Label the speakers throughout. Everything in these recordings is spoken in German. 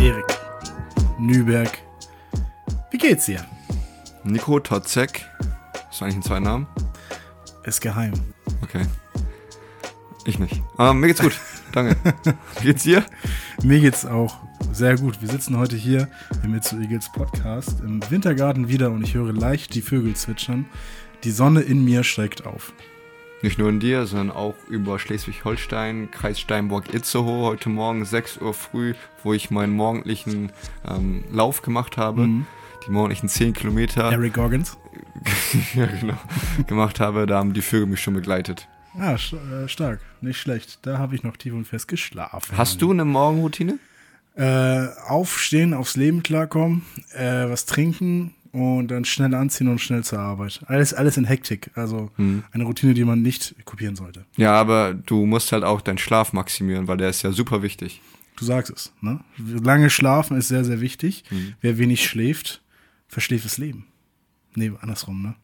Speaker 1: Erik Nüberg. Wie geht's dir?
Speaker 2: Nico Totzek. Hast du eigentlich einen zweiten Namen?
Speaker 1: Ist geheim.
Speaker 2: Okay. Ich nicht. Mir geht's gut. Danke. Wie geht's dir?
Speaker 1: Mir geht's auch sehr gut. Wir sitzen heute hier im It's So Eagles Podcast im Wintergarten wieder und ich höre leicht die Vögel zwitschern. Die Sonne in mir steigt auf.
Speaker 2: Nicht nur in dir, sondern auch über Schleswig-Holstein, Kreis Steinburg-Itzehoe, heute Morgen 6 Uhr früh, wo ich meinen morgendlichen Lauf gemacht habe. Die morgendlichen 10 Kilometer.
Speaker 1: Eric Goggins.
Speaker 2: Ja, genau. Gemacht habe, da haben die Vögel mich schon begleitet.
Speaker 1: Ah, stark. Nicht schlecht. Da habe ich noch tief und fest geschlafen.
Speaker 2: Hast du eine Morgenroutine?
Speaker 1: Aufstehen, aufs Leben klarkommen, was trinken und dann schnell anziehen und schnell zur Arbeit. Alles in Hektik. Also eine Routine, die man nicht kopieren sollte.
Speaker 2: Ja, aber du musst halt auch deinen Schlaf maximieren, weil der ist ja super wichtig.
Speaker 1: Du sagst es, ne? Lange schlafen ist sehr, sehr wichtig. Wer wenig schläft, verschläft das Leben. Nee, andersrum, ne?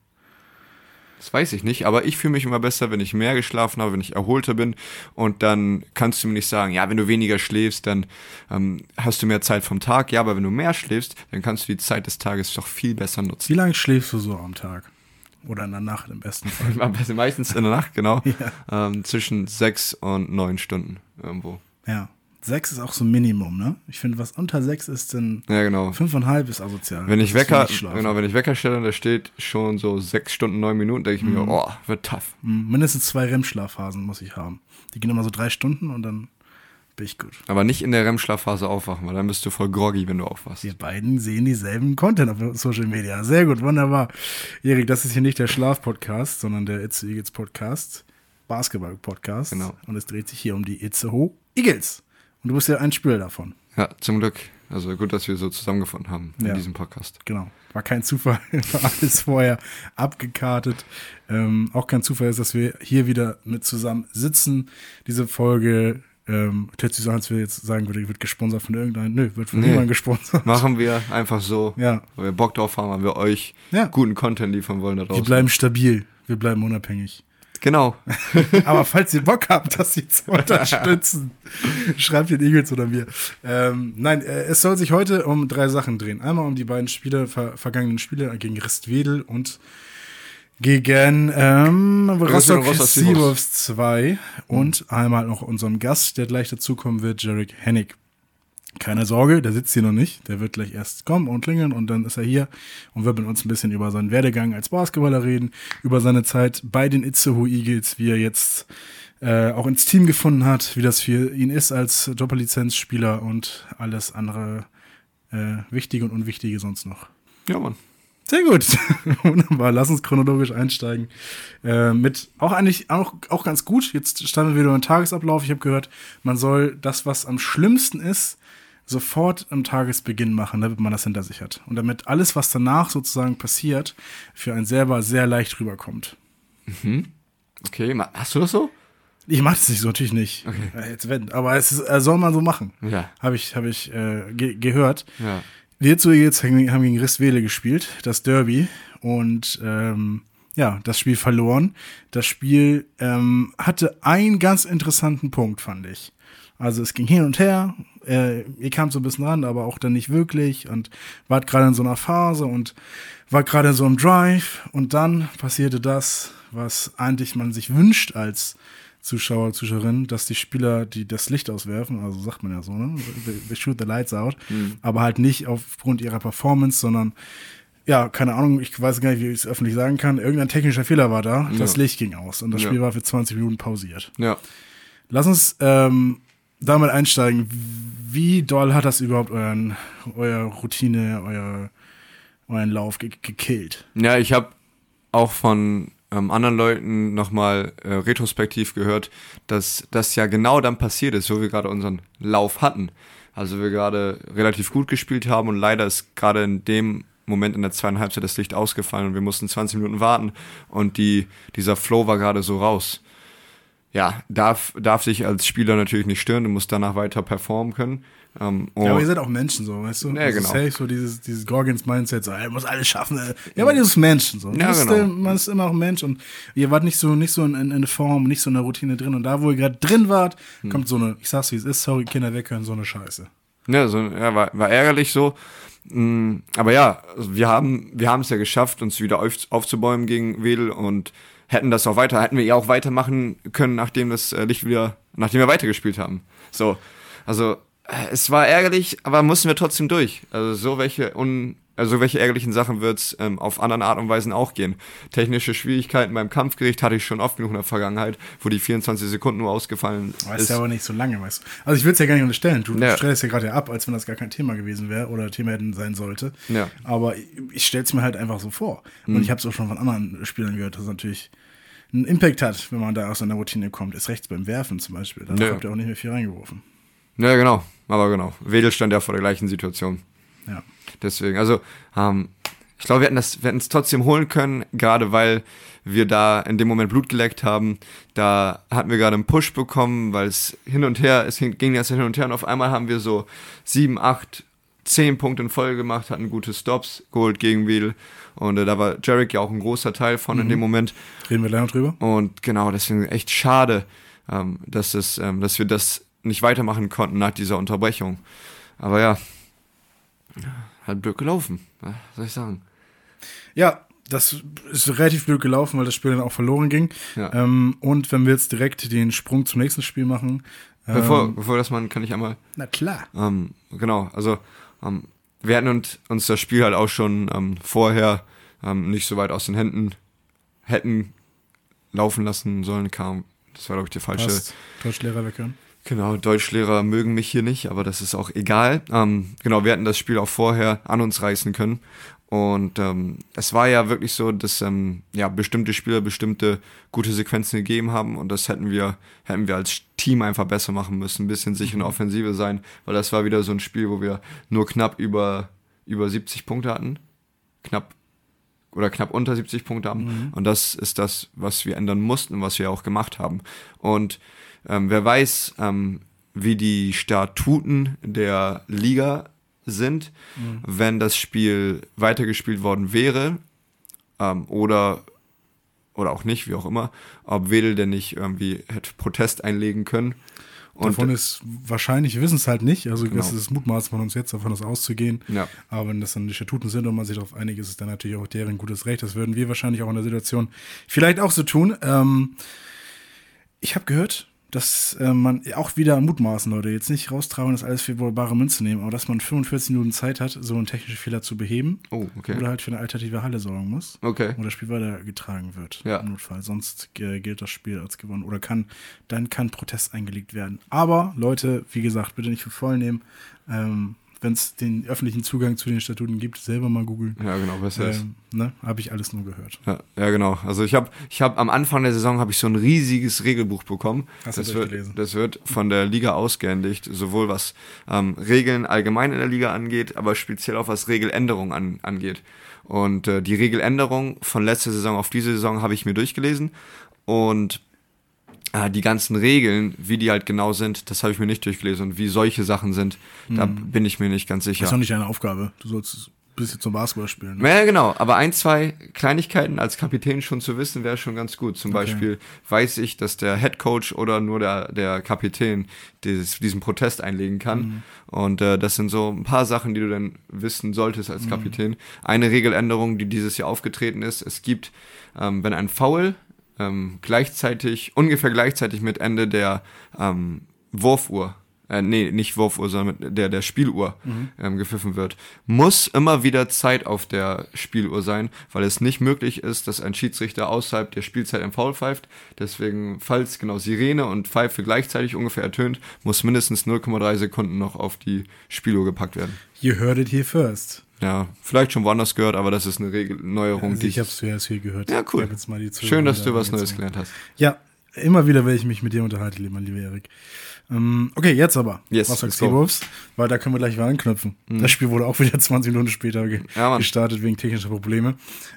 Speaker 2: Das weiß ich nicht, aber ich fühle mich immer besser, wenn ich mehr geschlafen habe, wenn ich erholter bin. Und dann kannst du mir nicht sagen, ja, wenn du weniger schläfst, dann hast du mehr Zeit vom Tag. Ja, aber wenn du mehr schläfst, dann kannst du die Zeit des Tages doch viel besser nutzen.
Speaker 1: Wie lange schläfst du so am Tag? Oder in der Nacht im besten Fall?
Speaker 2: Meistens in der Nacht, genau.
Speaker 1: Ja.
Speaker 2: Zwischen 6 und 9 Stunden irgendwo.
Speaker 1: Ja. 6 ist auch so ein Minimum, ne? Ich finde, was unter 6 ist, dann
Speaker 2: ja, genau.
Speaker 1: 5,5 ist asozial.
Speaker 2: Wenn ich Wecker stelle, da steht schon so 6 Stunden, 9 Minuten, denke ich mir, oh, wird tough.
Speaker 1: Mindestens 2 REM-Schlafphasen muss ich haben. Die gehen immer so 3 Stunden und dann bin ich gut.
Speaker 2: Aber nicht in der REM-Schlafphase aufwachen, weil dann bist du voll groggy, wenn du aufwachst.
Speaker 1: Wir beiden sehen dieselben Content auf Social Media. Sehr gut, wunderbar. Erik, das ist hier nicht der Schlaf-Podcast, sondern der It's So Eagles Podcast, Basketball-Podcast.
Speaker 2: Genau. Und
Speaker 1: es dreht sich hier um die Itzehoe Eagles. Und du bist ja ein Spieler davon.
Speaker 2: Ja, zum Glück. Also gut, dass wir so zusammengefunden haben in diesem Podcast.
Speaker 1: Genau. War kein Zufall. War alles vorher abgekartet. Auch kein Zufall ist, dass wir hier wieder mit zusammen sitzen. Diese Folge hört sich so an, als wir jetzt sagen würden, wird gesponsert von irgendeinem. Nö, wird von niemandem gesponsert.
Speaker 2: Machen wir einfach so,
Speaker 1: ja.
Speaker 2: Weil wir Bock drauf haben, weil wir euch guten Content liefern wollen da draußen.
Speaker 1: Wir bleiben stabil. Wir bleiben unabhängig.
Speaker 2: Genau.
Speaker 1: Aber falls ihr Bock habt, das hier zu unterstützen, schreibt den Eagles oder mir. Nein, es soll sich heute um 3 Sachen drehen. Einmal um die beiden vergangenen Spiele gegen Ristwedel und gegen Rostock Seawolves 2 und einmal noch unserem Gast, der gleich dazukommen wird, Jarek Hennig. Keine Sorge, der sitzt hier noch nicht. Der wird gleich erst kommen und klingeln und dann ist er hier und wird mit uns ein bisschen über seinen Werdegang als Basketballer reden, über seine Zeit bei den Itzehoe Eagles, wie er jetzt auch ins Team gefunden hat, wie das für ihn ist als Doppellizenzspieler und alles andere Wichtige und Unwichtige sonst noch.
Speaker 2: Ja, Mann.
Speaker 1: Sehr gut. Wunderbar. Lass uns chronologisch einsteigen. Mit auch eigentlich auch ganz gut. Jetzt standen wir wieder im Tagesablauf. Ich habe gehört, man soll das, was am schlimmsten ist, sofort am Tagesbeginn machen, damit man das hinter sich hat. Und damit alles, was danach sozusagen passiert, für einen selber sehr leicht rüberkommt.
Speaker 2: Okay, hast du das so?
Speaker 1: Ich mache es nicht so, natürlich nicht.
Speaker 2: Okay.
Speaker 1: Aber es soll man so machen.
Speaker 2: Ja.
Speaker 1: Habe ich gehört.
Speaker 2: Ja.
Speaker 1: Wir zu jetzt haben gegen Ristwedel gespielt, das Derby. Und das Spiel verloren. Das Spiel hatte einen ganz interessanten Punkt, fand ich. Also es ging hin und her, ihr kamt so ein bisschen ran, aber auch dann nicht wirklich und wart gerade in so einer Phase und war gerade in so einem Drive und dann passierte das, was eigentlich man sich wünscht als Zuschauer, Zuschauerin, dass die Spieler, die das Licht auswerfen, also sagt man ja so, ne? They shoot the lights out, aber halt nicht aufgrund ihrer Performance, sondern ja, keine Ahnung, ich weiß gar nicht, wie ich es öffentlich sagen kann, irgendein technischer Fehler war da, das Licht ging aus und das Spiel war für 20 Minuten pausiert. Ja. Lass uns damit einsteigen. Wie doll hat das überhaupt euer Routine, euren Lauf gekillt?
Speaker 2: Ja, ich habe auch von anderen Leuten nochmal retrospektiv gehört, dass das ja genau dann passiert ist, wo wir gerade unseren Lauf hatten. Also wir gerade relativ gut gespielt haben und leider ist gerade in dem Moment in der 2. Halbzeit das Licht ausgefallen und wir mussten 20 Minuten warten und dieser Flow war gerade so raus. Ja, darf dich als Spieler natürlich nicht stören, du musst danach weiter performen können.
Speaker 1: Ja, aber ihr seid auch Menschen, so, weißt du?
Speaker 2: Ja, genau.
Speaker 1: Safe, so dieses Gorgons-Mindset, so, er muss alles schaffen. Ja, aber dieses Menschen, so.
Speaker 2: Ja, genau.
Speaker 1: Man ist immer auch ein Mensch und ihr wart nicht so in Form, nicht so in der Routine drin und da, wo ihr gerade drin wart, kommt so eine, ich sag's wie es ist, sorry, Kinder weghören, so eine Scheiße.
Speaker 2: Ja, war ärgerlich so. Aber ja, also wir haben es ja geschafft, uns wieder aufzubäumen gegen Wedel und hätten wir ja auch weitermachen können, nachdem wir weitergespielt haben. So, also es war ärgerlich, aber mussten wir trotzdem durch. Also so welche ärgerlichen Sachen wird es auf anderen Art und Weisen auch gehen. Technische Schwierigkeiten beim Kampfgericht hatte ich schon oft genug in der Vergangenheit, wo die 24 Sekunden nur ausgefallen
Speaker 1: ist. Ja aber nicht so lange, weißt du. Also ich will es ja gar nicht unterstellen. Du stellst ja gerade ab, als wenn das gar kein Thema gewesen wäre oder Thema hätten sein sollte.
Speaker 2: Ja.
Speaker 1: Aber ich stelle es mir halt einfach so vor. Und ich habe es auch schon von anderen Spielern gehört, dass es natürlich einen Impact hat, wenn man da aus seiner Routine kommt. Ist rechts beim Werfen zum Beispiel. Da habt ihr auch nicht mehr viel reingeworfen.
Speaker 2: Ja, genau. Aber genau. Wedel stand ja vor der gleichen Situation.
Speaker 1: Ja.
Speaker 2: Deswegen, also ich glaube, wir hätten es trotzdem holen können, gerade weil wir da in dem Moment Blut geleckt haben. Da hatten wir gerade einen Push bekommen, weil es ging jetzt hin und her und auf einmal haben wir so 7, 8, 10 Punkte in Folge gemacht, hatten gute Stops geholt gegen Wedel und da war Jarek ja auch ein großer Teil von in dem Moment.
Speaker 1: Reden wir gleich noch drüber.
Speaker 2: Und genau, deswegen echt schade, dass wir das nicht weitermachen konnten nach dieser Unterbrechung. Aber ja, halt blöd gelaufen, was soll ich sagen.
Speaker 1: Ja, das ist relativ blöd gelaufen, weil das Spiel dann auch verloren ging.
Speaker 2: Ja.
Speaker 1: Und wenn wir jetzt direkt den Sprung zum nächsten Spiel machen.
Speaker 2: Bevor das man, kann ich einmal.
Speaker 1: Na klar.
Speaker 2: Genau, also wir hatten uns das Spiel halt auch schon vorher nicht so weit aus den Händen hätten laufen lassen sollen. Das war, glaube ich, die falsche.
Speaker 1: Deutschlehrer weghören.
Speaker 2: Genau, Deutschlehrer mögen mich hier nicht, aber das ist auch egal. Genau, wir hätten das Spiel auch vorher an uns reißen können. Und es war ja wirklich so, dass bestimmte Spieler bestimmte gute Sequenzen gegeben haben und das hätten wir als Team einfach besser machen müssen, ein bisschen sicher in der Offensive sein, weil das war wieder so ein Spiel, wo wir nur knapp über 70 Punkte hatten. Knapp unter 70 Punkte haben. Und das ist das, was wir ändern mussten, was wir auch gemacht haben. Und wer weiß, wie die Statuten der Liga sind, wenn das Spiel weitergespielt worden wäre oder auch nicht, wie auch immer, ob Wedel denn nicht irgendwie hätte Protest einlegen können. Und
Speaker 1: davon ist wahrscheinlich, wir wissen es halt nicht, also
Speaker 2: genau.
Speaker 1: Das ist Mutmaß von uns jetzt, davon ist auszugehen,
Speaker 2: ja.
Speaker 1: Aber wenn das dann die Statuten sind und man sich darauf einigt, ist es dann natürlich auch deren gutes Recht, das würden wir wahrscheinlich auch in der Situation vielleicht auch so tun. Ich habe gehört, dass man auch wieder mutmaßen, Leute, jetzt nicht raustragen und das alles für bare Münze nehmen, aber dass man 45 Minuten Zeit hat, so einen technischen Fehler zu beheben.
Speaker 2: Oh, okay.
Speaker 1: Oder halt für eine alternative Halle sorgen muss.
Speaker 2: Okay.
Speaker 1: Wo das Spiel weitergetragen wird.
Speaker 2: Ja.
Speaker 1: Im Notfall. Sonst gilt das Spiel als gewonnen. Oder dann kann Protest eingelegt werden. Aber, Leute, wie gesagt, bitte nicht für voll nehmen. Wenn es den öffentlichen Zugang zu den Statuten gibt, selber mal googeln.
Speaker 2: Ja, genau, was ist.
Speaker 1: Habe ich alles nur gehört.
Speaker 2: Ja, genau. Also ich hab am Anfang der Saison habe ich so ein riesiges Regelbuch bekommen.
Speaker 1: Hast du durchgelesen?
Speaker 2: Das wird von der Liga ausgehändigt, sowohl was Regeln allgemein in der Liga angeht, aber speziell auch was Regeländerungen angeht. Und die Regeländerung von letzter Saison auf diese Saison habe ich mir durchgelesen und die ganzen Regeln, wie die halt genau sind, das habe ich mir nicht durchgelesen. Und wie solche Sachen sind, da bin ich mir nicht ganz sicher.
Speaker 1: Das ist doch nicht deine Aufgabe. Du sollst ein bisschen zum Basketball spielen. Ne?
Speaker 2: Ja, genau. Aber 1, 2 Kleinigkeiten als Kapitän schon zu wissen, wäre schon ganz gut. Zum Beispiel weiß ich, dass der Headcoach oder nur der Kapitän diesen Protest einlegen kann. Und das sind so ein paar Sachen, die du dann wissen solltest als Kapitän. Eine Regeländerung, die dieses Jahr aufgetreten ist, es gibt, wenn ein Foul ungefähr gleichzeitig mit Ende der Wurfuhr, nicht Wurfuhr, sondern mit der Spieluhr gepfiffen wird, muss immer wieder Zeit auf der Spieluhr sein, weil es nicht möglich ist, dass ein Schiedsrichter außerhalb der Spielzeit ein Foul pfeift. Deswegen, falls genau Sirene und Pfeife gleichzeitig ungefähr ertönt, muss mindestens 0,3 Sekunden noch auf die Spieluhr gepackt werden.
Speaker 1: You heard it here first.
Speaker 2: Ja, vielleicht schon woanders gehört, aber das ist eine Neuerung,
Speaker 1: also ich habe es zuerst hier gehört.
Speaker 2: Ja, cool. Schön, dass du was Neues gelernt hast.
Speaker 1: Ja, immer wieder, wenn ich mich mit dir unterhalte, lieber Erik. Okay, jetzt aber.
Speaker 2: Yes,
Speaker 1: was sagst du, Wolves? Weil da können wir gleich mal anknüpfen. Das Spiel wurde auch wieder 20 Minuten später gestartet wegen technischer Probleme.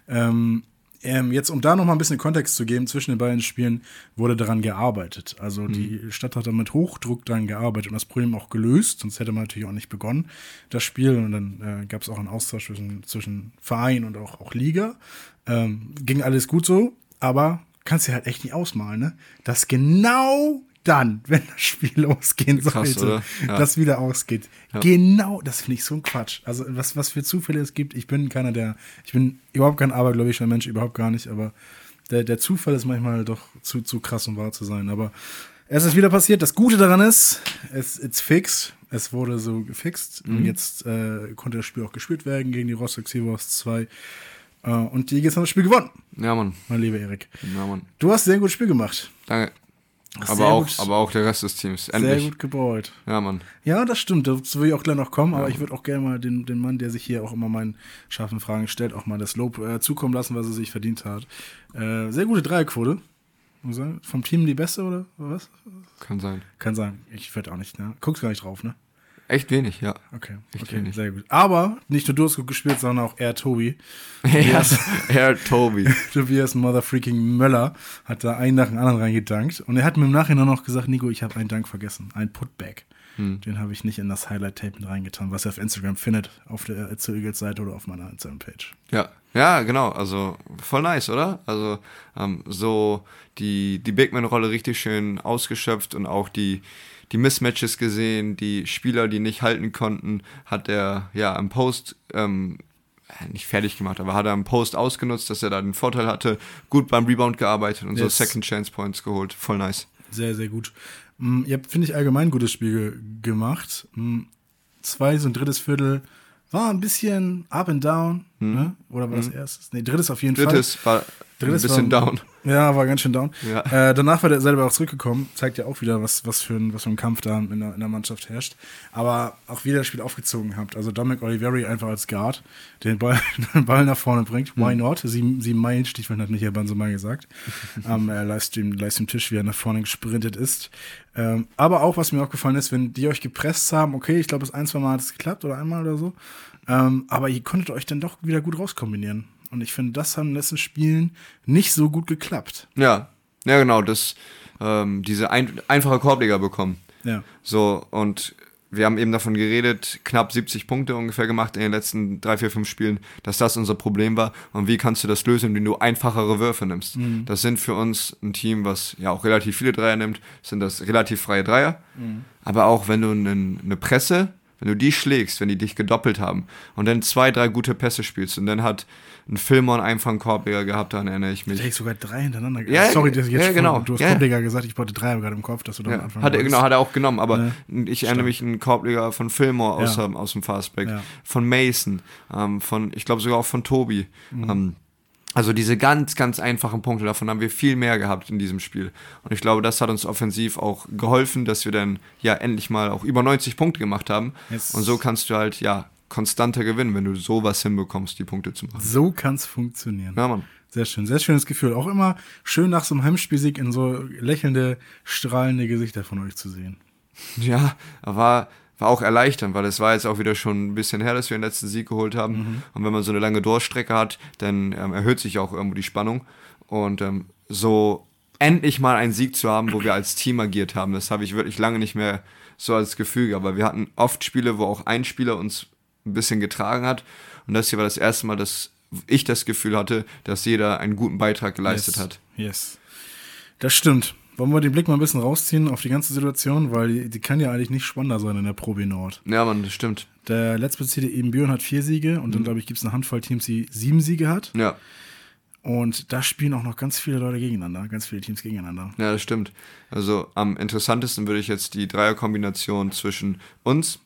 Speaker 1: Jetzt, um da noch mal ein bisschen Kontext zu geben, zwischen den beiden Spielen wurde daran gearbeitet. Also die Stadt hat da mit Hochdruck daran gearbeitet und das Problem auch gelöst, sonst hätte man natürlich auch nicht begonnen, das Spiel. Und dann gab es auch einen Austausch zwischen Verein und auch Liga. Ging alles gut so, aber kannst dir halt echt nicht ausmalen, ne? Dass genau dann, wenn das Spiel losgehen
Speaker 2: Krass,
Speaker 1: sollte,
Speaker 2: ja.
Speaker 1: das wieder ausgeht.
Speaker 2: Ja.
Speaker 1: Genau, das finde ich so ein Quatsch. Also was für Zufälle es gibt. Ich bin überhaupt kein abergläubischer Mensch, überhaupt gar nicht, aber der Zufall ist manchmal doch zu krass, um wahr zu sein. Aber es ist wieder passiert. Das Gute daran ist, it's fixed. Es wurde so gefixt. Und jetzt konnte das Spiel auch gespielt werden gegen die Rostock Seahawks 2. Und die Eagles haben das Spiel gewonnen.
Speaker 2: Ja, Mann.
Speaker 1: Mein lieber Erik.
Speaker 2: Ja, Mann.
Speaker 1: Du hast ein sehr gutes Spiel gemacht.
Speaker 2: Danke.
Speaker 1: Sehr
Speaker 2: Aber auch der Rest des Teams. Endlich.
Speaker 1: Sehr gut geballt.
Speaker 2: Ja, Mann.
Speaker 1: Ja, das stimmt. Dazu will ich auch gleich noch kommen. Aber ich würde auch gerne mal den Mann, der sich hier auch immer meinen scharfen Fragen stellt, auch mal das Lob zukommen lassen, was er sich verdient hat. Sehr gute Dreierquote. Muss ich sagen. Vom Team die beste, oder was?
Speaker 2: Kann sein.
Speaker 1: Kann sein. Ich werde auch nicht, ne? Guckst gar nicht drauf, ne?
Speaker 2: Echt wenig, ja.
Speaker 1: Okay,
Speaker 2: Echt wenig.
Speaker 1: sehr gut. Aber nicht nur du hast gut gespielt, sondern auch Tobi.
Speaker 2: Herr Tobi.
Speaker 1: Tobias Motherfreaking Möller hat da einen nach dem anderen reingedankt. Und er hat mir im Nachhinein noch gesagt, Nico, ich habe einen Dank vergessen. Ein Putback. Den habe ich nicht in das Highlight-Tape mit reingetan, was ihr auf Instagram findet, auf der zur Eagles-Seite oder auf meiner Instagram-Page.
Speaker 2: Ja, genau. Also voll nice, oder? Also so die Bigman-Rolle richtig schön ausgeschöpft und auch die Mismatches gesehen, die Spieler, die nicht halten konnten, hat er ja im Post nicht fertig gemacht, aber hat er im Post ausgenutzt, dass er da den Vorteil hatte, gut beim Rebound gearbeitet und so Second Chance Points geholt. Voll nice.
Speaker 1: Sehr, sehr gut. Ihr habt, finde ich, allgemein ein gutes Spiel gemacht. Zweites und drittes Viertel war ein bisschen up and down, ne? Oder war das erstes? Nee, drittes auf jeden Fall.
Speaker 2: Drittes war ein bisschen down.
Speaker 1: Ja, war ganz schön down.
Speaker 2: Ja.
Speaker 1: Danach war der selber auch zurückgekommen. Zeigt ja auch wieder, was für ein Kampf da in der Mannschaft herrscht. Aber auch wieder das Spiel aufgezogen habt. Also Dominic Oliveri einfach als Guard, den Ball nach vorne bringt. Why not? 7 Meilenstiefeln hat Michael Banse mal gesagt. Am Livestream-Tisch, wie er nach vorne gesprintet ist. Aber auch, was mir aufgefallen ist, wenn die euch gepresst haben, okay, ich glaube, das 1-2 Mal hat es geklappt oder einmal oder so. Aber ihr konntet euch dann doch wieder gut rauskombinieren. Und ich finde, das hat in den letzten Spielen nicht so gut geklappt.
Speaker 2: Ja genau, diese einfache Korbleger bekommen.
Speaker 1: Ja.
Speaker 2: So, und wir haben eben davon geredet, knapp 70 Punkte ungefähr gemacht in den letzten 3, 4, 5 Spielen, dass das unser Problem war. Und wie kannst du das lösen, indem du einfachere Würfe nimmst? Das sind für uns ein Team, was ja auch relativ viele Dreier nimmt, sind das relativ freie Dreier. Aber auch wenn du eine Presse, wenn du die schlägst, wenn die dich gedoppelt haben und dann 2, 3 gute Pässe spielst und dann hat ein Fillmore einfach einen Korbleger gehabt, daran erinnere ich mich.
Speaker 1: Hätte ich sogar 3 hintereinander
Speaker 2: Ja,
Speaker 1: sorry, dass ich jetzt
Speaker 2: genau.
Speaker 1: Du hast Korbleger gesagt, ich brauchte 3 gerade im Kopf, dass du da am Anfang
Speaker 2: hat er auch genommen, aber ich erinnere
Speaker 1: Stimmt.
Speaker 2: mich an einen Korbleger von Fillmore aus dem Fastback, von Mason, ich glaube sogar auch von Tobi. Also diese ganz, ganz einfachen Punkte, davon haben wir viel mehr gehabt in diesem Spiel. Und ich glaube, das hat uns offensiv auch geholfen, dass wir dann ja endlich mal auch über 90 Punkte gemacht haben.
Speaker 1: Yes.
Speaker 2: Und so kannst du halt konstanter gewinnen, wenn du sowas hinbekommst, die Punkte zu machen.
Speaker 1: So kann es funktionieren.
Speaker 2: Ja, Mann.
Speaker 1: Sehr schön, sehr schönes Gefühl. Auch immer schön nach so einem Heimspielsieg in so lächelnde, strahlende Gesichter von euch zu sehen.
Speaker 2: Ja, war auch erleichternd, weil es war jetzt auch wieder schon ein bisschen her, dass wir den letzten Sieg geholt haben. Und wenn man so eine lange Durchstrecke hat, dann erhöht sich auch irgendwo die Spannung. Und so endlich mal einen Sieg zu haben, wo wir als Team agiert haben, das habe ich wirklich lange nicht mehr so als Gefühl gehabt. Aber wir hatten oft Spiele, wo auch ein Spieler uns ein bisschen getragen hat. Und das hier war das erste Mal, dass ich das Gefühl hatte, dass jeder einen guten Beitrag geleistet hat.
Speaker 1: Yes. Das stimmt. Wollen wir den Blick mal ein bisschen rausziehen auf die ganze Situation, weil die kann ja eigentlich nicht spannender sein in der Pro B Nord.
Speaker 2: Ja, Mann, das stimmt.
Speaker 1: Der letztplatzierte Ebenbüren hat 4 Siege und dann, glaube ich, gibt es eine Handvoll Teams, die 7 Siege hat.
Speaker 2: Ja.
Speaker 1: Und da spielen auch noch ganz viele Leute gegeneinander, ganz viele Teams gegeneinander.
Speaker 2: Ja, das stimmt. Also am interessantesten würde ich jetzt die Dreierkombination zwischen uns,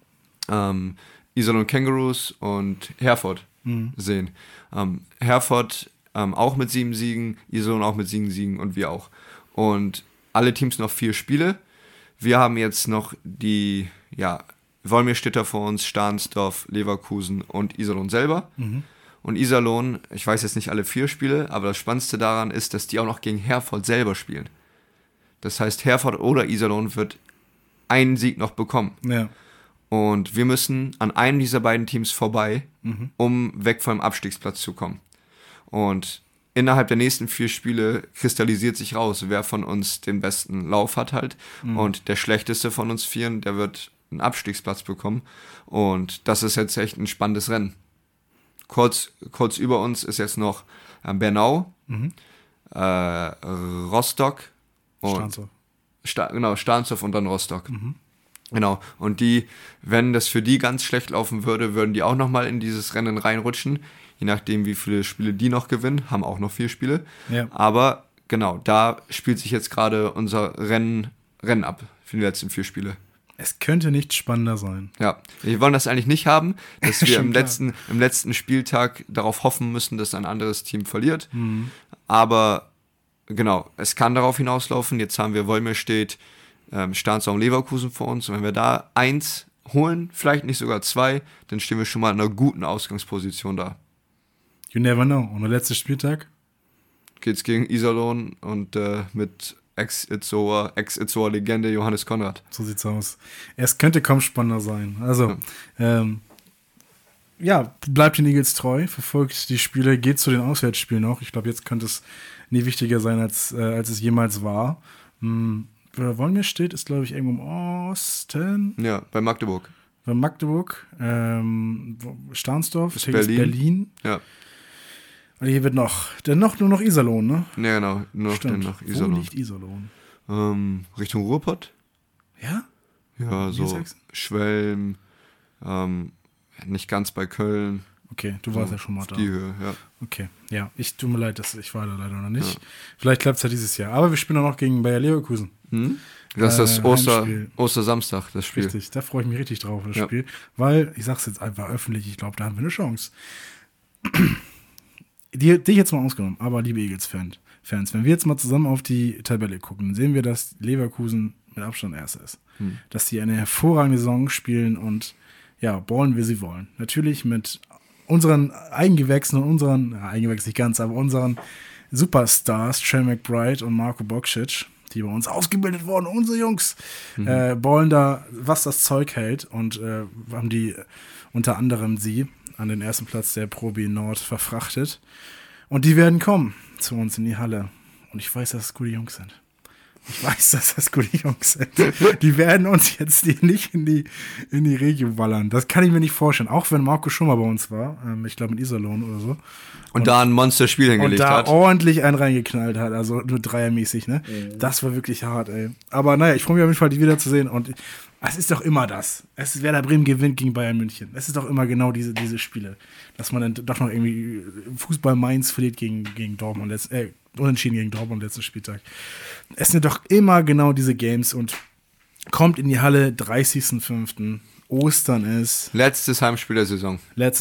Speaker 2: Iserlohn Kangaroos und Herford sehen. Herford auch mit 7 Siegen, Iserlohn auch mit 7 Siegen und wir auch. Und alle Teams noch 4 Spiele. Wir haben jetzt noch die, Wolmirstädter vor uns, Stahnsdorf, Leverkusen und Iserlohn selber. Und Iserlohn, ich weiß jetzt nicht alle 4 Spiele, aber das Spannendste daran ist, dass die auch noch gegen Herford selber spielen. Das heißt, Herford oder Iserlohn wird einen Sieg noch bekommen.
Speaker 1: Ja.
Speaker 2: Und wir müssen an einem dieser beiden Teams vorbei, um weg vom Abstiegsplatz zu kommen. Und innerhalb der nächsten 4 Spiele kristallisiert sich raus, wer von uns den besten Lauf hat halt. Und der schlechteste von uns 4, der wird einen Abstiegsplatz bekommen. Und das ist jetzt echt ein spannendes Rennen. Kurz über uns ist jetzt noch Bernau, Rostock und Stahnsdorf und dann Rostock. Genau, und wenn das für die ganz schlecht laufen würde, würden die auch nochmal in dieses Rennen reinrutschen, je nachdem, wie viele Spiele die noch gewinnen, haben auch noch 4 Spiele.
Speaker 1: Ja.
Speaker 2: Aber genau, da spielt sich jetzt gerade unser Rennen ab für die letzten 4 Spiele.
Speaker 1: Es könnte nicht spannender sein.
Speaker 2: Ja, wir wollen das eigentlich nicht haben, dass wir
Speaker 1: Schon
Speaker 2: im letzten Spieltag darauf hoffen müssen, dass ein anderes Team verliert. Aber genau, es kann darauf hinauslaufen. Jetzt haben wir Wolmirstedt, Stahnsdorf und Leverkusen vor uns. Und wenn wir da 1 holen, vielleicht nicht sogar 2, dann stehen wir schon mal in einer guten Ausgangsposition da.
Speaker 1: You never know. Und der letzte Spieltag?
Speaker 2: Geht's gegen Iserlohn und mit Ex-Itzoer Legende Johannes Konrad.
Speaker 1: So sieht's aus. Es könnte kaum spannender sein. Also, bleibt den Eagles treu, verfolgt die Spiele, geht zu den Auswärtsspielen noch. Ich glaube, jetzt könnte es nie wichtiger sein, als es jemals war. Wolmirstedt ist, glaube ich, irgendwo im Osten.
Speaker 2: Ja, bei Magdeburg.
Speaker 1: Bei Magdeburg. Stahnsdorf.
Speaker 2: Berlin. Ja.
Speaker 1: Und hier wird nur noch Iserlohn, ne?
Speaker 2: Ja, genau. Nur noch Iserlohn.
Speaker 1: Wo liegt Iserlohn?
Speaker 2: Richtung Ruhrpott.
Speaker 1: Ja?
Speaker 2: Ja, so Schwelm, nicht ganz bei Köln.
Speaker 1: Okay, du warst ja schon mal da.
Speaker 2: Die Höhe, ja.
Speaker 1: Okay, ja, tut mir leid, ich war da leider noch nicht. Ja. Vielleicht klappt es ja dieses Jahr. Aber wir spielen auch noch gegen Bayer Leverkusen.
Speaker 2: Das ist das Ostersamstag, das Spiel.
Speaker 1: Richtig, da freue ich mich richtig drauf, das Spiel. Weil, ich sag's jetzt einfach öffentlich, ich glaube, da haben wir eine Chance. Die jetzt mal ausgenommen, aber liebe Eagles-Fans, wenn wir jetzt mal zusammen auf die Tabelle gucken, dann sehen wir, dass Leverkusen mit Abstand Erster ist. Dass die eine hervorragende Saison spielen und ja, ballen, wie sie wollen. Natürlich mit unseren Eigengewächsen und Eigengewächs nicht ganz, aber unseren Superstars, Trey McBride und Marco Bokšić, die bei uns ausgebildet wurden, unsere Jungs, ballen da, was das Zeug hält und haben die unter anderem sie an den ersten Platz der Pro B Nord verfrachtet. Und die werden kommen zu uns in die Halle. Und ich weiß, dass es gute Jungs sind. Die werden uns jetzt nicht in die Region ballern. Das kann ich mir nicht vorstellen. Auch wenn Marco schon mal bei uns war. Ich glaube in Iserlohn oder so.
Speaker 2: Und da ein Monsterspiel hingelegt hat.
Speaker 1: Und da ordentlich einen reingeknallt hat. Also nur dreiermäßig, ne? Das war wirklich hart, ey. Aber naja, ich freue mich auf jeden Fall, die wiederzusehen. Und es ist doch immer das. Es ist Werder Bremen gewinnt gegen Bayern München. Es ist doch immer genau diese Spiele. Dass man dann doch noch irgendwie Fußball Mainz verliert gegen Dortmund. Unentschieden gegen Dortmund letzten Spieltag. Es sind doch immer genau diese Games und kommt in die Halle 30.05. Ostern ist.
Speaker 2: Letztes Heimspiel der Saison.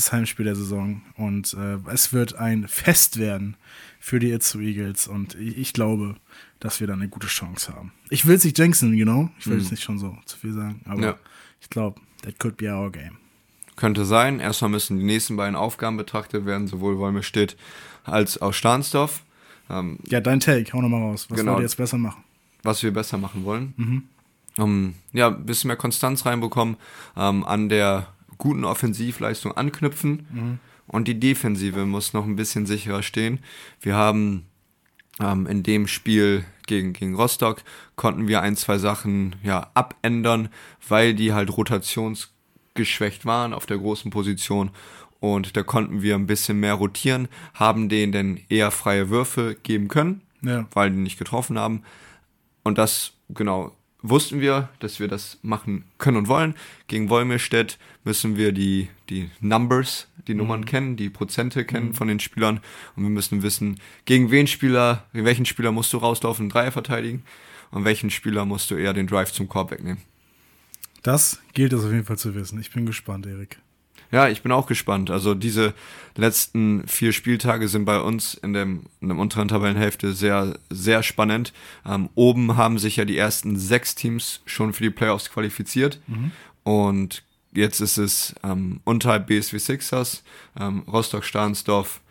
Speaker 1: Und es wird ein Fest werden für die Itzo Eagles und ich glaube, dass wir da eine gute Chance haben. Ich will es nicht jinxen, genau. Ich will jetzt nicht schon so zu viel sagen, aber ich glaube, that could be our game.
Speaker 2: Könnte sein. Erstmal müssen die nächsten beiden Aufgaben betrachtet werden, sowohl Wolmirstedt als auch Stahnsdorf.
Speaker 1: Ja, dein Take, hau nochmal raus. Was wollt ihr jetzt besser machen?
Speaker 2: Was wir besser machen wollen. Ein bisschen mehr Konstanz reinbekommen, an der guten Offensivleistung anknüpfen und die Defensive muss noch ein bisschen sicherer stehen. Wir haben in dem Spiel gegen Rostock konnten wir 1-2 Sachen abändern, weil die halt rotationsgeschwächt waren auf der großen Position. Und da konnten wir ein bisschen mehr rotieren, haben denen dann eher freie Würfe geben können, weil die nicht getroffen haben. Und das, genau, wussten wir, dass wir das machen können und wollen. Gegen Wolmirstedt müssen wir die Numbers, die Nummern kennen, die Prozente kennen von den Spielern. Und wir müssen wissen, gegen welchen Spieler musst du rauslaufen und Dreier verteidigen und welchen Spieler musst du eher den Drive zum Korb wegnehmen.
Speaker 1: Das gilt es auf jeden Fall zu wissen. Ich bin gespannt, Erik.
Speaker 2: Ja, ich bin auch gespannt. Also diese letzten 4 Spieltage sind bei uns in der unteren Tabellenhälfte sehr, sehr spannend. Oben haben sich ja die ersten 6 Teams schon für die Playoffs qualifiziert. Und jetzt ist es unterhalb BSW Sixers, Rostock, Stahnsdorf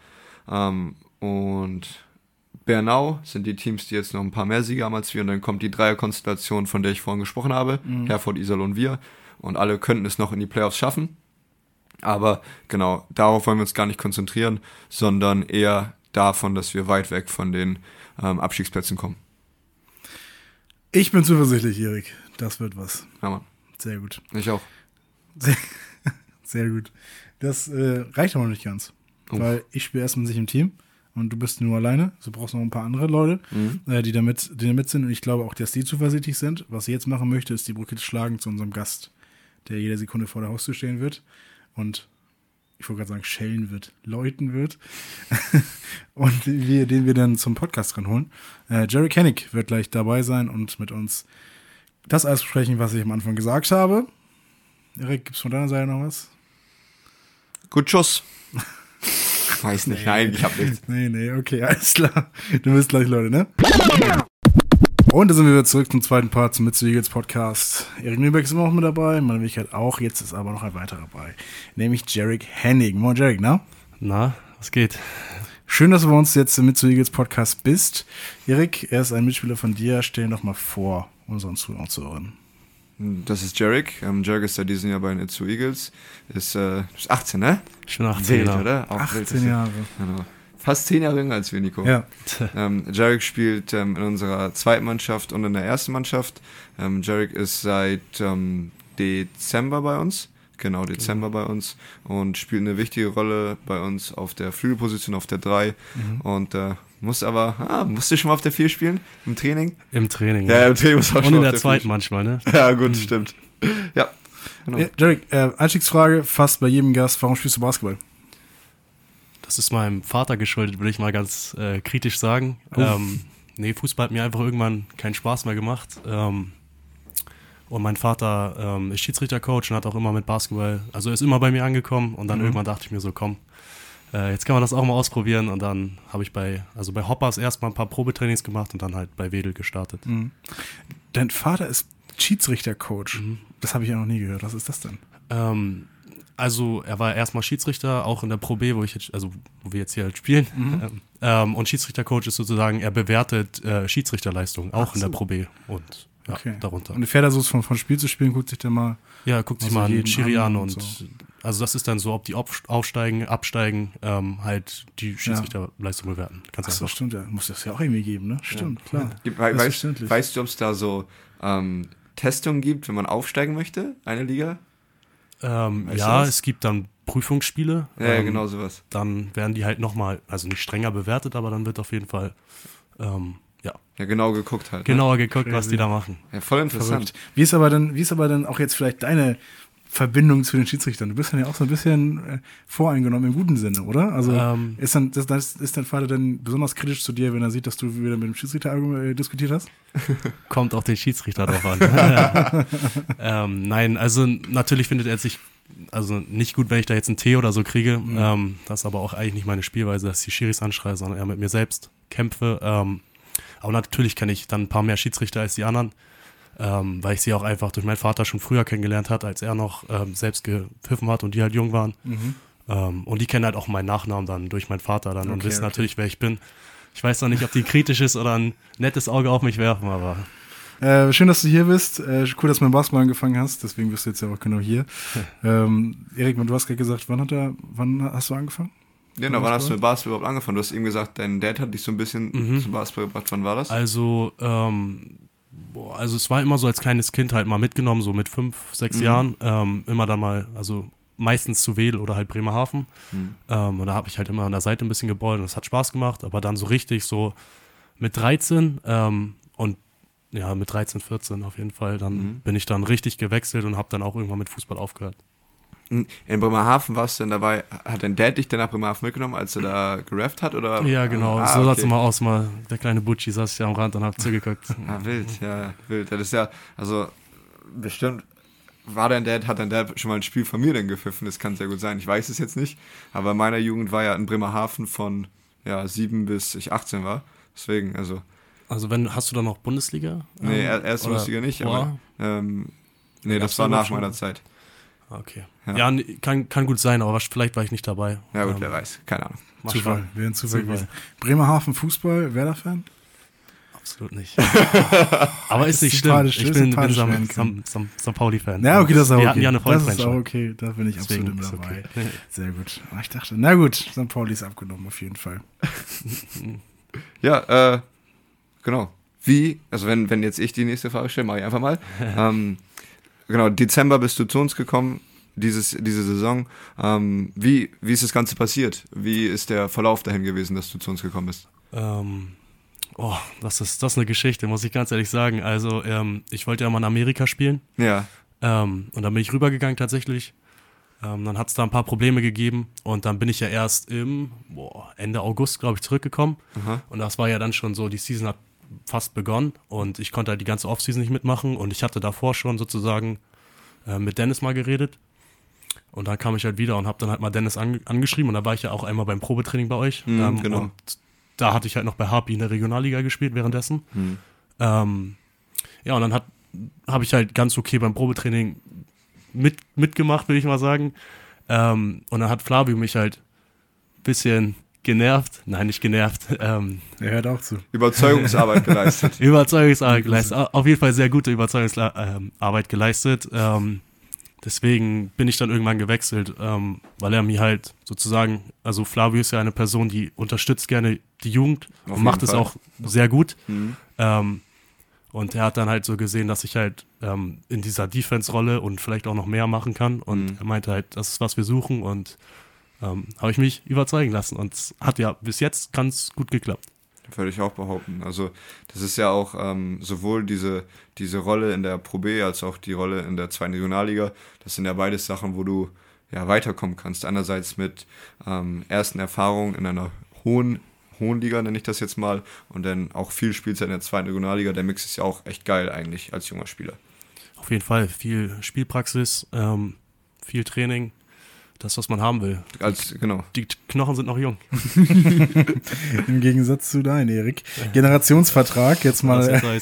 Speaker 2: und Bernau sind die Teams, die jetzt noch ein paar mehr Siege haben als wir. Und dann kommt die Dreierkonstellation, von der ich vorhin gesprochen habe. Herford, Iserlohn, wir. Und alle könnten es noch in die Playoffs schaffen. Aber genau, darauf wollen wir uns gar nicht konzentrieren, sondern eher davon, dass wir weit weg von den Abstiegsplätzen kommen.
Speaker 1: Ich bin zuversichtlich, Erik. Das wird was.
Speaker 2: Ja, Mann.
Speaker 1: Sehr gut.
Speaker 2: Ich auch.
Speaker 1: Sehr gut. Das reicht aber noch nicht ganz. Weil ich spiele erstmal nicht im Team, und du bist nur alleine. Du brauchst noch ein paar andere Leute, die da mit sind. Und ich glaube auch, dass die zuversichtlich sind. Was ich jetzt machen möchte, ist die Brücke schlagen zu unserem Gast, der jede Sekunde vor der Haustür stehen wird und ich wollte gerade sagen, schellen wird, läuten wird und den wir dann zum Podcast ranholen. Jerry Hennig wird gleich dabei sein und mit uns das alles besprechen, was ich am Anfang gesagt habe. Erik, gibt's von deiner Seite noch was?
Speaker 2: Gut, Schuss. Weiß nicht, nein, ich hab nichts.
Speaker 1: Nee, okay, alles klar. Du bist gleich, Leute, ne? Und da sind wir wieder zurück zum zweiten Part zum Mitsu Eagles Podcast. Erik Mühlbeck ist immer noch mit dabei, meine Wenigkeit auch. Jetzt ist aber noch ein weiterer dabei, nämlich Jarek Hennig. Moin Jarek, na?
Speaker 3: Na, was geht?
Speaker 1: Schön, dass du bei uns jetzt im Mitsu Eagles Podcast bist. Erik, er ist ein Mitspieler von dir. Stell ihn doch mal vor, unseren Zuhörern.
Speaker 2: Das ist Jarek. Jarek ist seit diesem Jahr bei den Itzu Eagles. Ist 18, ne?
Speaker 3: Ich bin 18,
Speaker 2: wild,
Speaker 3: Jahre.
Speaker 2: oder? Auch
Speaker 1: 18 Jahre.
Speaker 2: Genau. Fast 10 Jahre jünger als wir, Nico.
Speaker 1: Ja.
Speaker 2: Jarek spielt in unserer zweiten Mannschaft und in der ersten Mannschaft. Jarek ist seit Dezember bei uns. Genau, Dezember bei uns. Und spielt eine wichtige Rolle bei uns auf der Flügelposition, auf der 3. Und musste schon mal auf der 4 spielen? Im Training?
Speaker 3: Im Training.
Speaker 2: Ja, im Training muss auch
Speaker 3: und
Speaker 2: schon
Speaker 3: in
Speaker 2: auf
Speaker 3: der
Speaker 2: der
Speaker 3: zweiten
Speaker 2: 4.
Speaker 3: manchmal, ne?
Speaker 2: Ja, gut, stimmt. Ja, genau.
Speaker 1: Ja, Jarek, Einstiegsfrage, fast bei jedem Gast, warum spielst du Basketball?
Speaker 3: Das ist meinem Vater geschuldet, würde ich mal ganz kritisch sagen. Fußball hat mir einfach irgendwann keinen Spaß mehr gemacht. Und mein Vater ist Schiedsrichtercoach und hat auch immer mit Basketball, also er ist immer bei mir angekommen und dann irgendwann dachte ich mir so, komm, jetzt kann man das auch mal ausprobieren und dann habe ich bei Hoppers erstmal ein paar Probetrainings gemacht und dann halt bei Wedel gestartet.
Speaker 1: Mhm. Dein Vater ist Schiedsrichtercoach. Das habe ich ja noch nie gehört. Was ist das denn?
Speaker 3: Also er war erstmal Schiedsrichter, auch in der Pro B, wo wir jetzt hier halt spielen. Und Schiedsrichtercoach ist sozusagen, er bewertet Schiedsrichterleistungen, auch in der Pro B und darunter.
Speaker 1: Und fährt er so von Spiel zu Spiel, guckt sich der mal.
Speaker 3: Ja, guckt sich
Speaker 1: also
Speaker 3: mal einen Schiri an und
Speaker 1: so.
Speaker 3: Also das ist dann so, ob die aufsteigen, absteigen, halt die Schiedsrichterleistung bewerten. Ganz
Speaker 1: Achso,
Speaker 3: einfach.
Speaker 1: stimmt, ja. Muss das ja auch irgendwie geben, ne? Stimmt, klar.
Speaker 2: Weißt du, ob es da so Testungen gibt, wenn man aufsteigen möchte, eine Liga?
Speaker 3: Es gibt dann Prüfungsspiele.
Speaker 2: Ja, genau sowas.
Speaker 3: Dann werden die halt nochmal, also nicht strenger bewertet, aber dann wird auf jeden Fall,
Speaker 2: Ja, genau geguckt halt.
Speaker 3: genauer geguckt, was die da machen.
Speaker 2: Ja, voll interessant.
Speaker 1: Verrückt. Wie ist aber dann auch jetzt vielleicht deine Verbindung zu den Schiedsrichtern? Du bist dann ja auch so ein bisschen voreingenommen im guten Sinne, oder? Also ist dein Vater dann besonders kritisch zu dir, wenn er sieht, dass du wieder mit dem Schiedsrichter diskutiert hast?
Speaker 3: Kommt auf den Schiedsrichter drauf an. Nein, also natürlich findet er sich nicht gut, wenn ich da jetzt einen Tee oder so kriege. Das ist aber auch eigentlich nicht meine Spielweise, dass ich die Schiris anschreie, sondern eher mit mir selbst kämpfe. Aber natürlich kenne ich dann ein paar mehr Schiedsrichter als die anderen, weil ich sie auch einfach durch meinen Vater schon früher kennengelernt hat, als er noch selbst gepfiffen hat und die halt jung waren. Und die kennen halt auch meinen Nachnamen dann durch meinen Vater dann und wissen natürlich, wer ich bin. Ich weiß noch nicht, ob die kritisch ist oder ein nettes Auge auf mich werfen, aber...
Speaker 1: Schön, dass du hier bist. Cool, dass du mit dem Basketball angefangen hast. Deswegen bist du jetzt ja auch genau hier. Erik, du hast gerade gesagt, wann hast du angefangen?
Speaker 2: Genau, wann hast du mit Basketball überhaupt angefangen? Du hast eben gesagt, dein Dad hat dich so ein bisschen zum Basketball gebracht. Wann war das?
Speaker 3: Also es war immer so als kleines Kind halt mal mitgenommen, so mit 5, 6 Jahren. Immer dann mal, also meistens zu Wedel oder halt Bremerhaven. Und da habe ich halt immer an der Seite ein bisschen geballt und das hat Spaß gemacht. Aber dann so richtig so mit 13 und ja, mit 13, 14 auf jeden Fall. Dann bin ich dann richtig gewechselt und habe dann auch irgendwann mit Fußball aufgehört.
Speaker 2: In Bremerhaven warst du denn dabei, hat dein Dad dich dann nach Bremerhaven mitgenommen, als er da gerefft hat? Oder?
Speaker 3: Ja, genau, so sah es immer aus. Mal der kleine Butschi saß ja am Rand und hat zugeguckt.
Speaker 2: Wild, ja, wild. Das ist ja, also bestimmt hat dein Dad schon mal ein Spiel von mir dann gepfiffen, das kann sehr gut sein. Ich weiß es jetzt nicht, aber in meiner Jugend war ja in Bremerhaven von 7 bis ich 18 war. Deswegen, also
Speaker 3: hast du da noch Bundesliga?
Speaker 2: Nee, erste Bundesliga nicht, aber das war nach meiner Zeit.
Speaker 3: Okay. Ja, kann gut sein, aber vielleicht war ich nicht dabei.
Speaker 2: Ja gut, wer weiß, keine Ahnung.
Speaker 1: Zufall, wäre ein Zufall gewesen. Bremerhaven Fußball, Werder-Fan?
Speaker 3: Absolut nicht. Aber ist nicht schlimm. Ich bin St. Pauli-Fan.
Speaker 1: Ja, okay, das ist auch okay.
Speaker 3: Wir hatten ja eine
Speaker 1: Das ist auch okay, da bin ich absolut immer dabei. Okay. Sehr gut. Ich dachte, na gut, St. Pauli ist abgenommen, auf jeden Fall.
Speaker 2: Ja, genau. Also wenn jetzt ich die nächste Frage stelle, mache ich einfach mal. Genau, Dezember bist du zu uns gekommen. diese Saison. Wie ist das Ganze passiert? Wie ist der Verlauf dahin gewesen, dass du zu uns gekommen bist?
Speaker 3: Das ist eine Geschichte, muss ich ganz ehrlich sagen. Also, ich wollte ja mal in Amerika spielen.
Speaker 2: Ja.
Speaker 3: Und dann bin ich rübergegangen tatsächlich. Dann hat es da ein paar Probleme gegeben und dann bin ich ja erst Ende August, glaube ich, zurückgekommen.
Speaker 2: Aha.
Speaker 3: Und das war ja dann schon so, die Season hat fast begonnen und ich konnte halt die ganze Offseason nicht mitmachen und ich hatte davor schon sozusagen mit Dennis mal geredet. Und dann kam ich halt wieder und habe dann halt mal Dennis angeschrieben und da war ich ja auch einmal beim Probetraining bei euch.
Speaker 2: Genau.
Speaker 3: Und da hatte ich halt noch bei Harpy in der Regionalliga gespielt währenddessen. Und dann habe ich halt ganz okay beim Probetraining mitgemacht, will ich mal sagen. Und dann hat Flavio mich halt ein bisschen genervt. Nein, nicht genervt.
Speaker 1: Er hört auch zu.
Speaker 2: Überzeugungsarbeit geleistet.
Speaker 3: Überzeugungsarbeit geleistet. Auf jeden Fall sehr gute Überzeugungsarbeit geleistet. Deswegen bin ich dann irgendwann gewechselt, weil er mir halt sozusagen, also Flavio ist ja eine Person, die unterstützt gerne die Jugend und macht es auch sehr gut. Und er hat dann halt so gesehen, dass ich halt in dieser Defense-Rolle und vielleicht auch noch mehr machen kann. Und er meinte halt, das ist, was wir suchen. Und habe ich mich überzeugen lassen. Und es hat ja bis jetzt ganz gut geklappt.
Speaker 2: Würde ich auch behaupten. Also das ist ja auch sowohl diese Rolle in der Pro B als auch die Rolle in der 2. Regionalliga. Das sind ja beides Sachen, wo du ja weiterkommen kannst. Einerseits mit ersten Erfahrungen in einer hohen Liga, nenne ich das jetzt mal, und dann auch viel Spielzeit in der 2. Regionalliga. Der Mix ist ja auch echt geil eigentlich als junger Spieler.
Speaker 3: Auf jeden Fall. Viel Spielpraxis, viel Training. Das, was man haben will.
Speaker 2: Genau.
Speaker 3: Die Knochen sind noch jung.
Speaker 1: Im Gegensatz zu deinem, Erik. Generationsvertrag, jetzt mal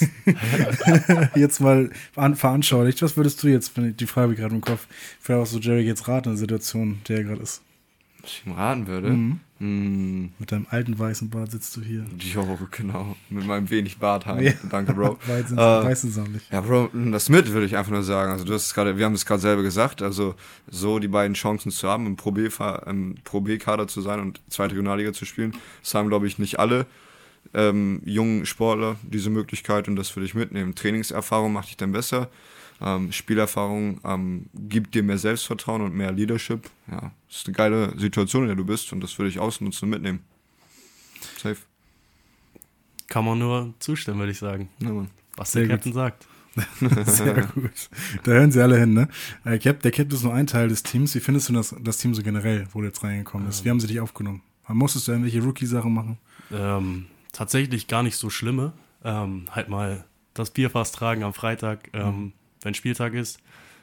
Speaker 1: veranschaulicht. Was würdest du jetzt, wenn die Frage gerade im Kopf, vielleicht auch so Jerry jetzt raten in der Situation, der gerade ist?
Speaker 2: Was ich ihm raten würde?
Speaker 1: Mit deinem alten weißen Bart sitzt du hier.
Speaker 2: Jo, genau. Mit meinem wenig Barthaar.
Speaker 1: Ja.
Speaker 2: Danke, Bro.
Speaker 1: Weiß es auch nicht.
Speaker 2: Ja, Bro, das mit würde ich einfach nur sagen. Also wir haben es gerade selber gesagt, also so die beiden Chancen zu haben, im Pro B-Kader zu sein und 2. Regionalliga zu spielen, das haben, glaube ich, nicht alle jungen Sportler diese Möglichkeit und das würde ich mitnehmen. Trainingserfahrung macht dich dann besser. Spielerfahrung gibt dir mehr Selbstvertrauen und mehr Leadership. Ja, das ist eine geile Situation, in der du bist und das würde ich ausnutzen und mitnehmen. Safe.
Speaker 3: Kann man nur zustimmen, würde ich sagen.
Speaker 2: Ja, Mann.
Speaker 3: Was der Captain sagt.
Speaker 1: Sehr gut. Da hören sie alle hin, ne? Der Captain ist nur ein Teil des Teams. Wie findest du das Team so generell, wo du jetzt reingekommen bist? Wie haben sie dich aufgenommen? Musstest du irgendwelche Rookie-Sachen machen?
Speaker 3: Tatsächlich gar nicht so schlimme. Halt mal das Bierfass tragen am Freitag, wenn Spieltag ist.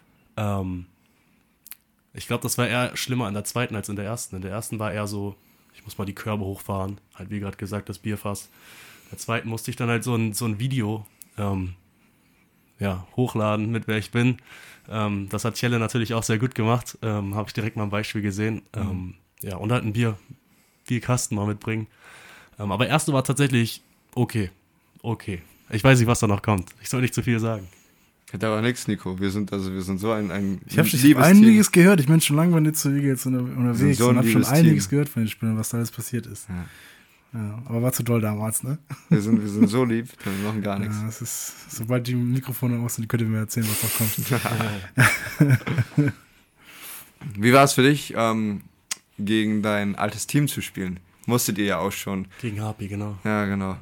Speaker 3: Ich glaube, das war eher schlimmer in der 2. als in der 1. In der 1. war eher so, ich muss mal die Körbe hochfahren, halt wie gerade gesagt, das Bierfass. In der 2. musste ich dann halt so ein Video hochladen, mit wer ich bin. Das hat Chelle natürlich auch sehr gut gemacht. Habe ich direkt mal ein Beispiel gesehen. Und halt ein Bierkasten mal mitbringen. Aber erste war tatsächlich okay. Ich weiß nicht, was da noch kommt. Ich soll nicht zu viel sagen.
Speaker 2: Da war nichts, Nico. Wir sind so ein
Speaker 1: ich habe schon einiges gehört. Ich bin schon lange bei Nitzo jetzt unterwegs und habe schon einiges gehört von den Spielern, was da alles passiert ist. Ja, aber war zu doll damals, ne?
Speaker 2: Wir sind so lieb, wir machen gar nichts.
Speaker 1: Ja, das ist, sobald die Mikrofone aus sind, könnt ihr mir erzählen, was noch kommt.
Speaker 2: Wie war es für dich, gegen dein altes Team zu spielen? Musstet ihr ja auch schon.
Speaker 3: Gegen Harpy, genau.
Speaker 2: Ja, genau.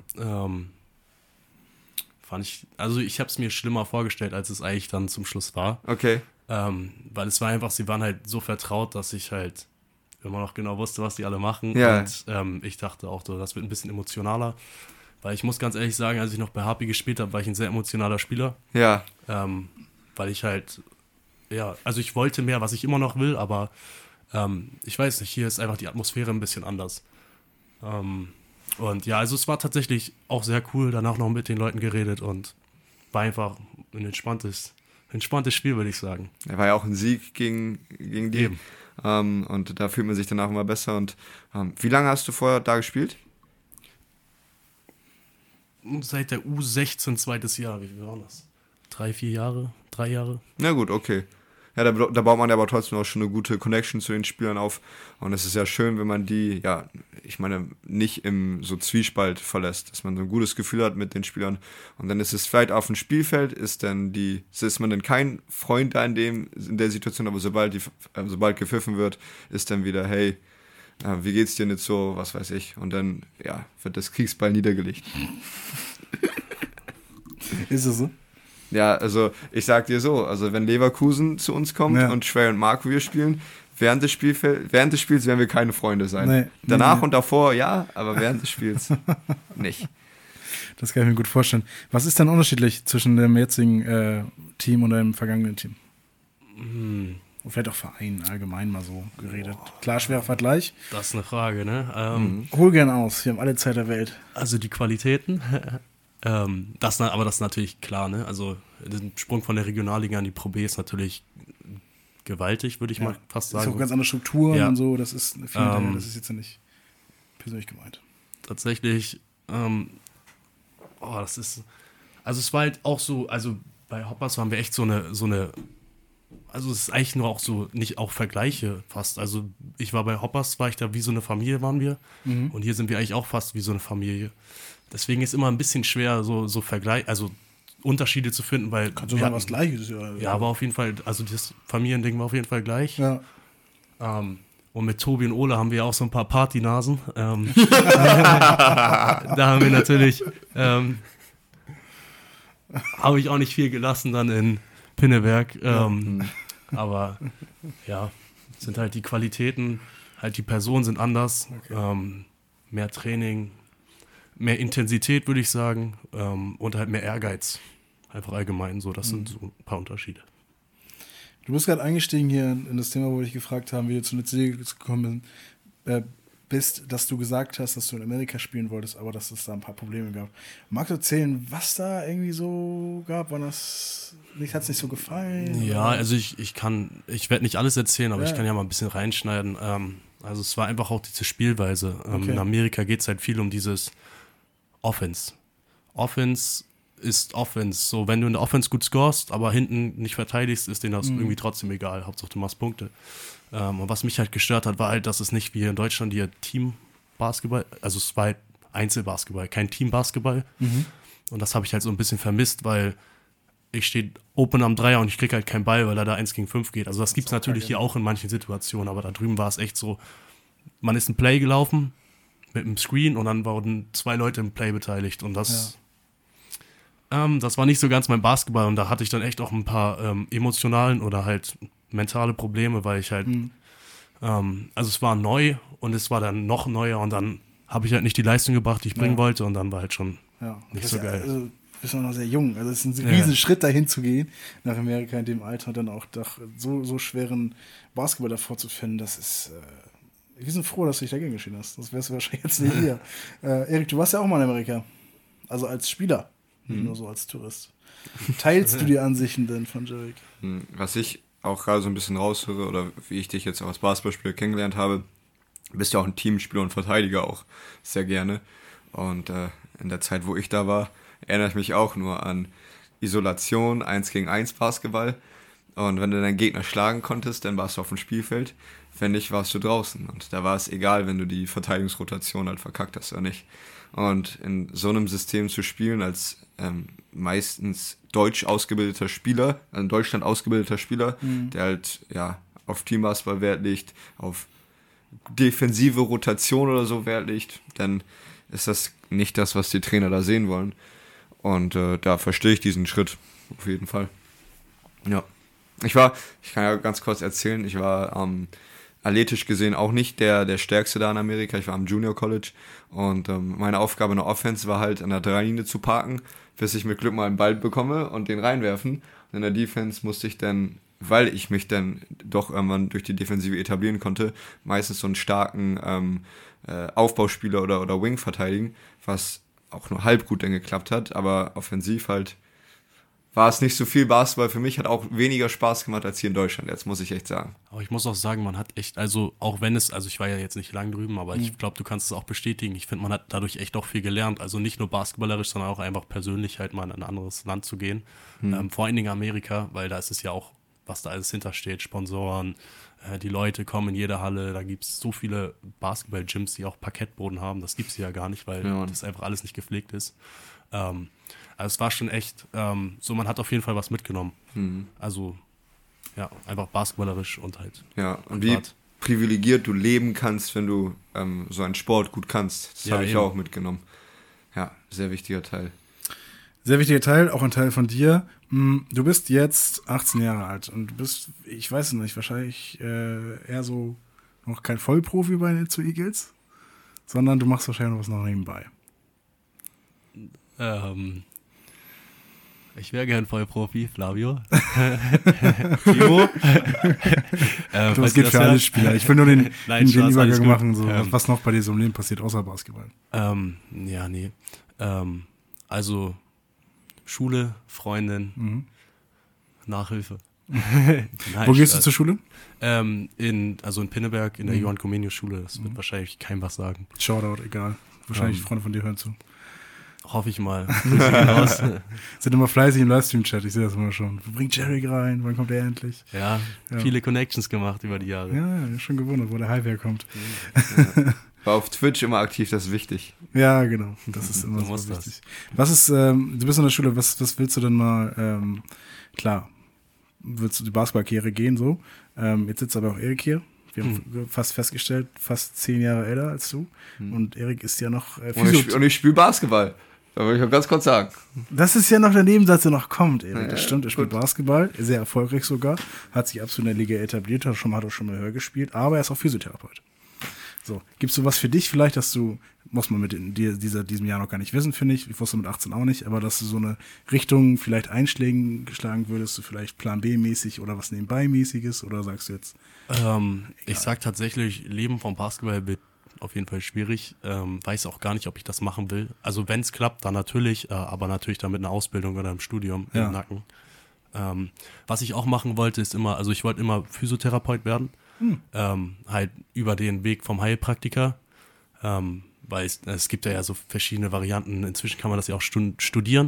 Speaker 3: Ich habe es mir schlimmer vorgestellt, als es eigentlich dann zum Schluss war.
Speaker 2: Okay.
Speaker 3: Weil es war einfach, sie waren halt so vertraut, dass ich halt immer noch genau wusste, was die alle machen.
Speaker 2: Ja.
Speaker 3: Und ich dachte auch, das wird ein bisschen emotionaler. Weil ich muss ganz ehrlich sagen, als ich noch bei Harpy gespielt habe, war ich ein sehr emotionaler Spieler.
Speaker 2: Ja.
Speaker 3: Weil ich halt, also ich wollte mehr, was ich immer noch will, aber ich weiß nicht, hier ist einfach die Atmosphäre ein bisschen anders. Und ja, also es war tatsächlich auch sehr cool, danach noch mit den Leuten geredet und war einfach ein entspanntes Spiel, würde ich sagen.
Speaker 2: Er war ja auch ein Sieg gegen die.
Speaker 3: Eben.
Speaker 2: Und da fühlt man sich danach immer besser. Und wie lange hast du vorher da gespielt?
Speaker 3: Seit der U16 zweites Jahr, wie war das? 3 Jahre? Na
Speaker 2: gut, okay. da baut man ja aber trotzdem auch schon eine gute Connection zu den Spielern auf. Und es ist ja schön, wenn man die, ja, ich meine, nicht im so Zwiespalt verlässt, dass man so ein gutes Gefühl hat mit den Spielern. Und dann ist es vielleicht auf dem Spielfeld, ist man dann kein Freund da in der Situation, aber sobald gepfiffen wird, ist dann wieder, hey, wie geht's dir nicht so, was weiß ich. Und dann, ja, wird das Kriegsbeil niedergelegt.
Speaker 1: Ist es so?
Speaker 2: Ja, also ich sag dir so, also wenn Leverkusen zu uns kommt und Schwey und Marco wir spielen, während des Spiels werden wir keine Freunde sein.
Speaker 1: Nee,
Speaker 2: Danach und davor ja, aber während des Spiels nicht.
Speaker 1: Das kann ich mir gut vorstellen. Was ist denn unterschiedlich zwischen dem jetzigen Team und dem vergangenen Team? Und vielleicht auch Verein allgemein mal so geredet. Klar, schwerer Vergleich.
Speaker 3: Das ist eine Frage, ne?
Speaker 1: Hol gern aus, wir haben alle Zeit der Welt.
Speaker 3: Also die Qualitäten, aber das ist natürlich klar, ne? Also der Sprung von der Regionalliga in die Pro B ist natürlich gewaltig, würde ich mal fast sagen.
Speaker 1: Das ist auch ganz andere Strukturen und so, das ist das ist jetzt ja nicht persönlich gemeint.
Speaker 3: Tatsächlich, also es war halt auch so, also bei Hoppers waren wir echt so eine, also es ist eigentlich nur auch so, nicht auch Vergleiche fast. Also bei Hoppers war ich da wie so eine Familie waren wir und hier sind wir eigentlich auch fast wie so eine Familie. Deswegen ist immer ein bisschen schwer, so Vergleich, also Unterschiede zu finden, weil
Speaker 1: kannst du sagen, was Gleiches ist.
Speaker 3: Ja, aber auf jeden Fall, also das Familiending war auf jeden Fall gleich.
Speaker 1: Ja.
Speaker 3: Und mit Tobi und Ole haben wir auch so ein paar Partynasen. Da haben wir natürlich, habe ich auch nicht viel gelassen dann in Pinneberg. Aber ja, sind halt die Qualitäten, halt die Personen sind anders. Mehr Training, mehr Intensität, würde ich sagen, und halt mehr Ehrgeiz. Einfach allgemein so, das sind so ein paar Unterschiede.
Speaker 1: Du bist gerade eingestiegen hier in das Thema, wo wir dich gefragt haben, wie du zu Netzwerk gekommen bist, dass du gesagt hast, dass du in Amerika spielen wolltest, aber dass es da ein paar Probleme gab. Magst du erzählen, was da irgendwie so gab? Hat es nicht so gefallen?
Speaker 3: Ja, also ich werde nicht alles erzählen, aber ich kann ja mal ein bisschen reinschneiden. Also es war einfach auch diese Spielweise. In Amerika geht es halt viel um dieses Offense. Offense ist Offense. So, wenn du in der Offense gut scorest, aber hinten nicht verteidigst, ist denen das irgendwie trotzdem egal. Hauptsache du machst Punkte. Und was mich halt gestört hat, war halt, dass es nicht wie in Deutschland hier Team-Basketball, also es war halt Einzelbasketball, kein Team-Basketball. Und das habe ich halt so ein bisschen vermisst, weil ich stehe open am Dreier und ich kriege halt keinen Ball, weil er da 1 gegen 5 geht. Also das gibt es natürlich hier auch in manchen Situationen, aber da drüben war es echt so, man ist ein Play gelaufen mit einem Screen und dann wurden 2 Leute im Play beteiligt und das war nicht so ganz mein Basketball und da hatte ich dann echt auch ein paar emotionalen oder halt mentale Probleme, weil ich halt, also es war neu und es war dann noch neuer und dann habe ich halt nicht die Leistung gebracht, die ich bringen wollte und dann war halt schon nicht so geil.
Speaker 1: Also, du bist auch noch sehr jung, also es ist ein riesen Schritt dahin zu gehen, nach Amerika in dem Alter und dann auch so schweren Basketball davor zu finden, das ist, wir sind froh, dass du dich dagegen entschieden hast, das wärst du wahrscheinlich jetzt nicht hier. Erik, du warst ja auch mal in Amerika, also als Spieler. Nicht nur so als Tourist. Teilst du die Ansichten denn von Jarek?
Speaker 2: Was ich auch gerade so ein bisschen raushöre, oder wie ich dich jetzt auch als Basketballspieler kennengelernt habe, bist ja auch ein Teamspieler und Verteidiger auch sehr gerne. Und in der Zeit, wo ich da war, erinnere ich mich auch nur an Isolation, 1 gegen 1 Basketball. Und wenn du deinen Gegner schlagen konntest, dann warst du auf dem Spielfeld. Wenn nicht, warst du draußen. Und da war es egal, wenn du die Verteidigungsrotation halt verkackt hast oder nicht. Und in so einem System zu spielen als meistens deutsch ausgebildeter Spieler, also in Deutschland ausgebildeter Spieler, der halt auf Teambasketball Wert legt, auf defensive Rotation oder so Wert legt, dann ist das nicht das, was die Trainer da sehen wollen. Und da verstehe ich diesen Schritt auf jeden Fall. Ja. Ich kann ja ganz kurz erzählen, ich war athletisch gesehen auch nicht der Stärkste da in Amerika. Ich war am Junior College und meine Aufgabe in der Offense war halt an der Dreilinie zu parken, bis ich mit Glück mal einen Ball bekomme und den reinwerfen. Und in der Defense musste ich dann, weil ich mich dann doch irgendwann durch die Defensive etablieren konnte, meistens so einen starken Aufbauspieler oder Wing verteidigen, was auch nur halb gut dann geklappt hat, aber offensiv halt war es nicht so viel Basketball für mich, hat auch weniger Spaß gemacht als hier in Deutschland, jetzt muss ich echt sagen.
Speaker 3: Aber ich muss auch sagen, man hat echt, also auch wenn es, also ich war ja jetzt nicht lang drüben, aber ich glaube, du kannst es auch bestätigen, ich finde, man hat dadurch echt auch viel gelernt, also nicht nur basketballerisch, sondern auch einfach persönlich halt mal in ein anderes Land zu gehen, vor allen Dingen Amerika, weil da ist es ja auch was da alles hintersteht, Sponsoren, die Leute kommen in jede Halle, da gibt es so viele Basketball-Gyms, die auch Parkettboden haben, das gibt es hier ja gar nicht, weil das einfach alles nicht gepflegt ist. Also es war schon echt, so man hat auf jeden Fall was mitgenommen. Also ja, einfach basketballerisch und halt.
Speaker 2: Ja, und wie privilegiert du leben kannst, wenn du so einen Sport gut kannst. Das habe ich auch mitgenommen. Ja, sehr wichtiger Teil.
Speaker 1: Sehr wichtiger Teil, auch ein Teil von dir. Du bist jetzt 18 Jahre alt und du bist, ich weiß es nicht, wahrscheinlich eher so noch kein Vollprofi bei den 2 Eagles, sondern du machst wahrscheinlich noch was noch nebenbei.
Speaker 3: Ich wäre gern Vollprofi, Flavio. Timo.
Speaker 1: Das geht für alle Spieler. Ich will nur den Übergang machen, so, was noch bei dir so im Leben passiert, außer Basketball.
Speaker 3: Also Schule, Freundin, Nachhilfe. Nein,
Speaker 1: wo gehst du zur Schule?
Speaker 3: In Pinneberg, in der Johann Comenius Schule. Das wird wahrscheinlich keinem was sagen.
Speaker 1: Shoutout, egal. Wahrscheinlich Freunde von dir hören zu.
Speaker 3: Hoffe ich mal.
Speaker 1: Sind immer fleißig im Livestream-Chat, ich sehe das immer schon. Wo bringt Jerry rein? Wann kommt er endlich?
Speaker 3: Ja, viele Connections gemacht über die Jahre.
Speaker 1: Ja, schon gewundert, wo der Hype herkommt.
Speaker 2: War auf Twitch immer aktiv, das ist wichtig.
Speaker 1: Ja, genau. Das ist immer so wichtig. Was ist, du bist in der Schule, was willst du denn mal, klar, willst du die Basketballkarriere gehen, so. Jetzt sitzt aber auch Erik hier. Wir haben fast festgestellt, fast 10 Jahre älter als du. Und Erik ist ja noch
Speaker 2: Und ich spiele Basketball. Da will ich auch ganz kurz sagen.
Speaker 1: Das ist ja noch der Nebensatz, der noch kommt, Erik. Das stimmt, er spielt Basketball, sehr erfolgreich sogar. Hat sich absolut in der Liga etabliert, hat auch schon mal höher gespielt, aber er ist auch Physiotherapeut. So, gibt's so was für dich vielleicht, dass du, muss man mit diesem Jahr noch gar nicht wissen, finde ich wusste mit 18 auch nicht, aber dass du so eine Richtung vielleicht geschlagen würdest, du vielleicht Plan B-mäßig oder was Nebenbei-mäßiges, oder sagst du jetzt?
Speaker 3: Ich sag tatsächlich, Leben vom Basketball wird auf jeden Fall schwierig. Weiß auch gar nicht, ob ich das machen will. Also wenn es klappt, dann natürlich, aber natürlich dann mit einer Ausbildung oder einem Studium im Nacken. Was ich auch machen wollte, ist immer, also ich wollte immer Physiotherapeut werden. Halt über den Weg vom Heilpraktiker, weil es gibt ja so verschiedene Varianten. Inzwischen kann man das ja auch studieren.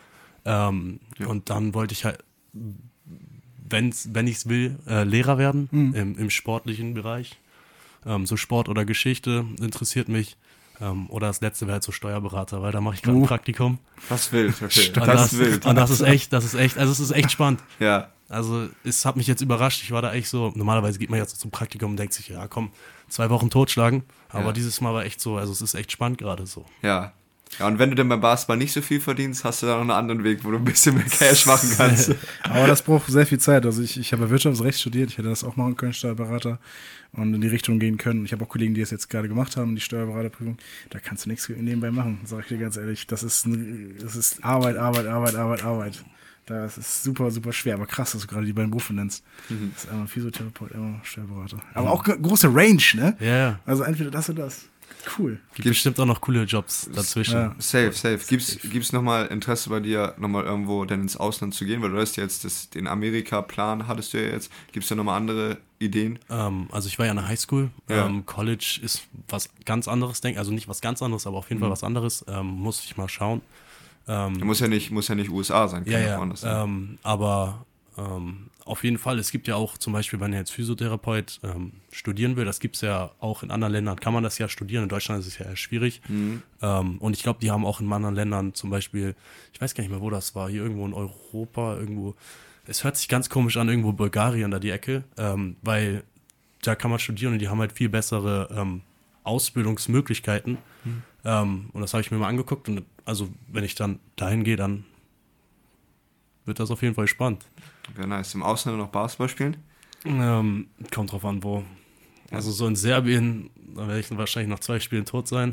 Speaker 3: Und dann wollte ich halt, wenn ich es will, Lehrer werden im sportlichen Bereich. So Sport oder Geschichte interessiert mich. Oder das letzte wäre halt so Steuerberater, weil da mache ich gerade ein Praktikum.
Speaker 2: Das wild, okay.
Speaker 3: Und das ist echt, also es ist echt spannend.
Speaker 2: Ja.
Speaker 3: Also es hat mich jetzt überrascht, ich war da echt so, normalerweise geht man jetzt zum Praktikum und denkt sich, ja komm, 2 Wochen totschlagen, aber dieses Mal war echt so, also es ist echt spannend gerade so.
Speaker 2: Ja. Ja, und wenn du denn beim Basketball nicht so viel verdienst, hast du da noch einen anderen Weg, wo du ein bisschen mehr Cash machen kannst.
Speaker 1: Aber das braucht sehr viel Zeit. Also ich habe Wirtschaftsrecht studiert, ich hätte das auch machen können, Steuerberater, und in die Richtung gehen können. Ich habe auch Kollegen, die es jetzt gerade gemacht haben, die Steuerberaterprüfung. Da kannst du nichts nebenbei machen, sage ich dir ganz ehrlich. Das ist Arbeit. Das ist super, super schwer. Aber krass, dass du gerade die beiden Berufe nennst. Das ist einmal Physiotherapeut, einmal Steuerberater. Aber auch große Range, ne?
Speaker 3: Ja. Yeah.
Speaker 1: Also entweder das oder das. Cool.
Speaker 3: Gibt bestimmt auch noch coole Jobs dazwischen.
Speaker 2: Ja. Safe. Gibt's nochmal Interesse bei dir, nochmal irgendwo denn ins Ausland zu gehen? Weil du hast jetzt den Amerika-Plan, hattest du ja jetzt. Gibt's da nochmal andere Ideen?
Speaker 3: Also ich war ja in der Highschool.
Speaker 2: Ja.
Speaker 3: College ist was ganz anderes, also nicht was ganz anderes, aber auf jeden Fall was anderes. Muss ich mal schauen.
Speaker 2: Muss ja nicht USA sein. Kann
Speaker 3: ja. Aber auf jeden Fall, es gibt ja auch zum Beispiel, wenn er jetzt Physiotherapeut studieren will, das gibt es ja auch in anderen Ländern, kann man das ja studieren, in Deutschland ist es ja eher schwierig. Und ich glaube, die haben auch in anderen Ländern zum Beispiel, ich weiß gar nicht mehr, wo das war, hier irgendwo in Europa, irgendwo, es hört sich ganz komisch an, irgendwo Bulgarien da die Ecke, weil da kann man studieren und die haben halt viel bessere Ausbildungsmöglichkeiten. Und das habe ich mir mal angeguckt und also wenn ich dann dahin gehe, dann wird das auf jeden Fall spannend.
Speaker 2: Wäre nice. Im Ausland noch Basketball spielen?
Speaker 3: Kommt drauf an, wo. Also so in Serbien, da werde ich wahrscheinlich nach 2 Spielen tot sein.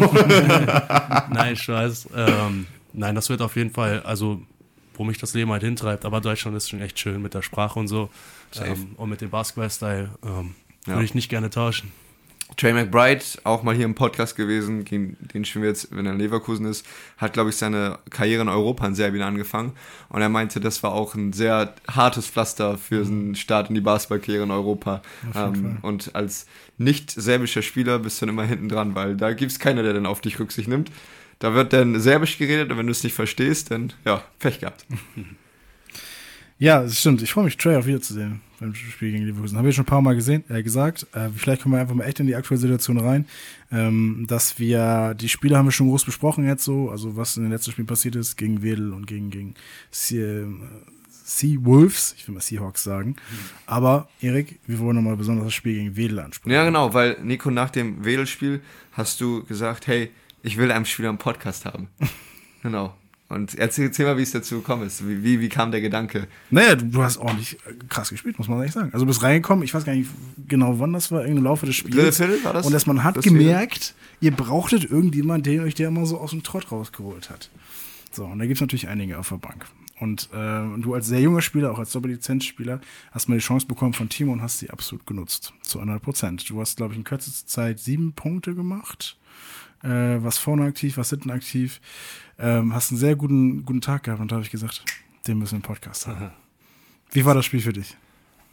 Speaker 3: Nein, Scheiß. Nein, das wird auf jeden Fall, also wo mich das Leben halt hintreibt. Aber Deutschland ist schon echt schön mit der Sprache und so. Und mit dem Basketball-Style würde ich nicht gerne tauschen.
Speaker 2: Trey McBride, auch mal hier im Podcast gewesen, den spielen wir jetzt, wenn er in Leverkusen ist, hat, glaube ich, seine Karriere in Europa in Serbien angefangen. Und er meinte, das war auch ein sehr hartes Pflaster für einen Start in die Basketballkarriere in Europa. Und als nicht serbischer Spieler bist du dann immer hinten dran, weil da gibt es keiner, der dann auf dich Rücksicht nimmt. Da wird dann Serbisch geredet und wenn du es nicht verstehst, dann, ja, Pech gehabt.
Speaker 1: Ja, das stimmt. Ich freue mich, Trey auch wiederzusehen beim Spiel gegen Leverkusen. Habe ich schon ein paar Mal gesagt. Vielleicht kommen wir einfach mal echt in die aktuelle Situation rein, dass wir, die Spiele haben wir schon groß besprochen jetzt so, also was in den letzten Spielen passiert ist, gegen Wedel und gegen Sea-Wolves, ich will mal Seahawks sagen. Aber, Erik, wir wollen nochmal besonders das Spiel gegen Wedel ansprechen.
Speaker 2: Ja, genau, weil Nico, nach dem Wedel-Spiel hast du gesagt, hey, ich will einen Spieler im Podcast haben. Genau. Und erzähl mal, wie es dazu gekommen ist. Wie kam der Gedanke?
Speaker 1: Naja, du hast ordentlich krass gespielt, muss man ehrlich sagen. Also du bist reingekommen, ich weiß gar nicht genau, wann das war, im Laufe des Spiels.
Speaker 2: Dritte Viertel war das?
Speaker 1: Und dass man hat gemerkt, ihr brauchtet irgendjemanden, der euch immer so aus dem Trott rausgeholt hat. So, und da gibt es natürlich einige auf der Bank. Und du als sehr junger Spieler, auch als Doppellizenzspieler, hast mal die Chance bekommen von Timo und hast sie absolut genutzt. Zu 100%. Du hast, glaube ich, in kürzester Zeit 7 Punkte gemacht. Was vorne aktiv, was hinten aktiv. Hast einen sehr guten Tag gehabt und da habe ich gesagt, den müssen wir im Podcast haben. Wie war das Spiel für dich?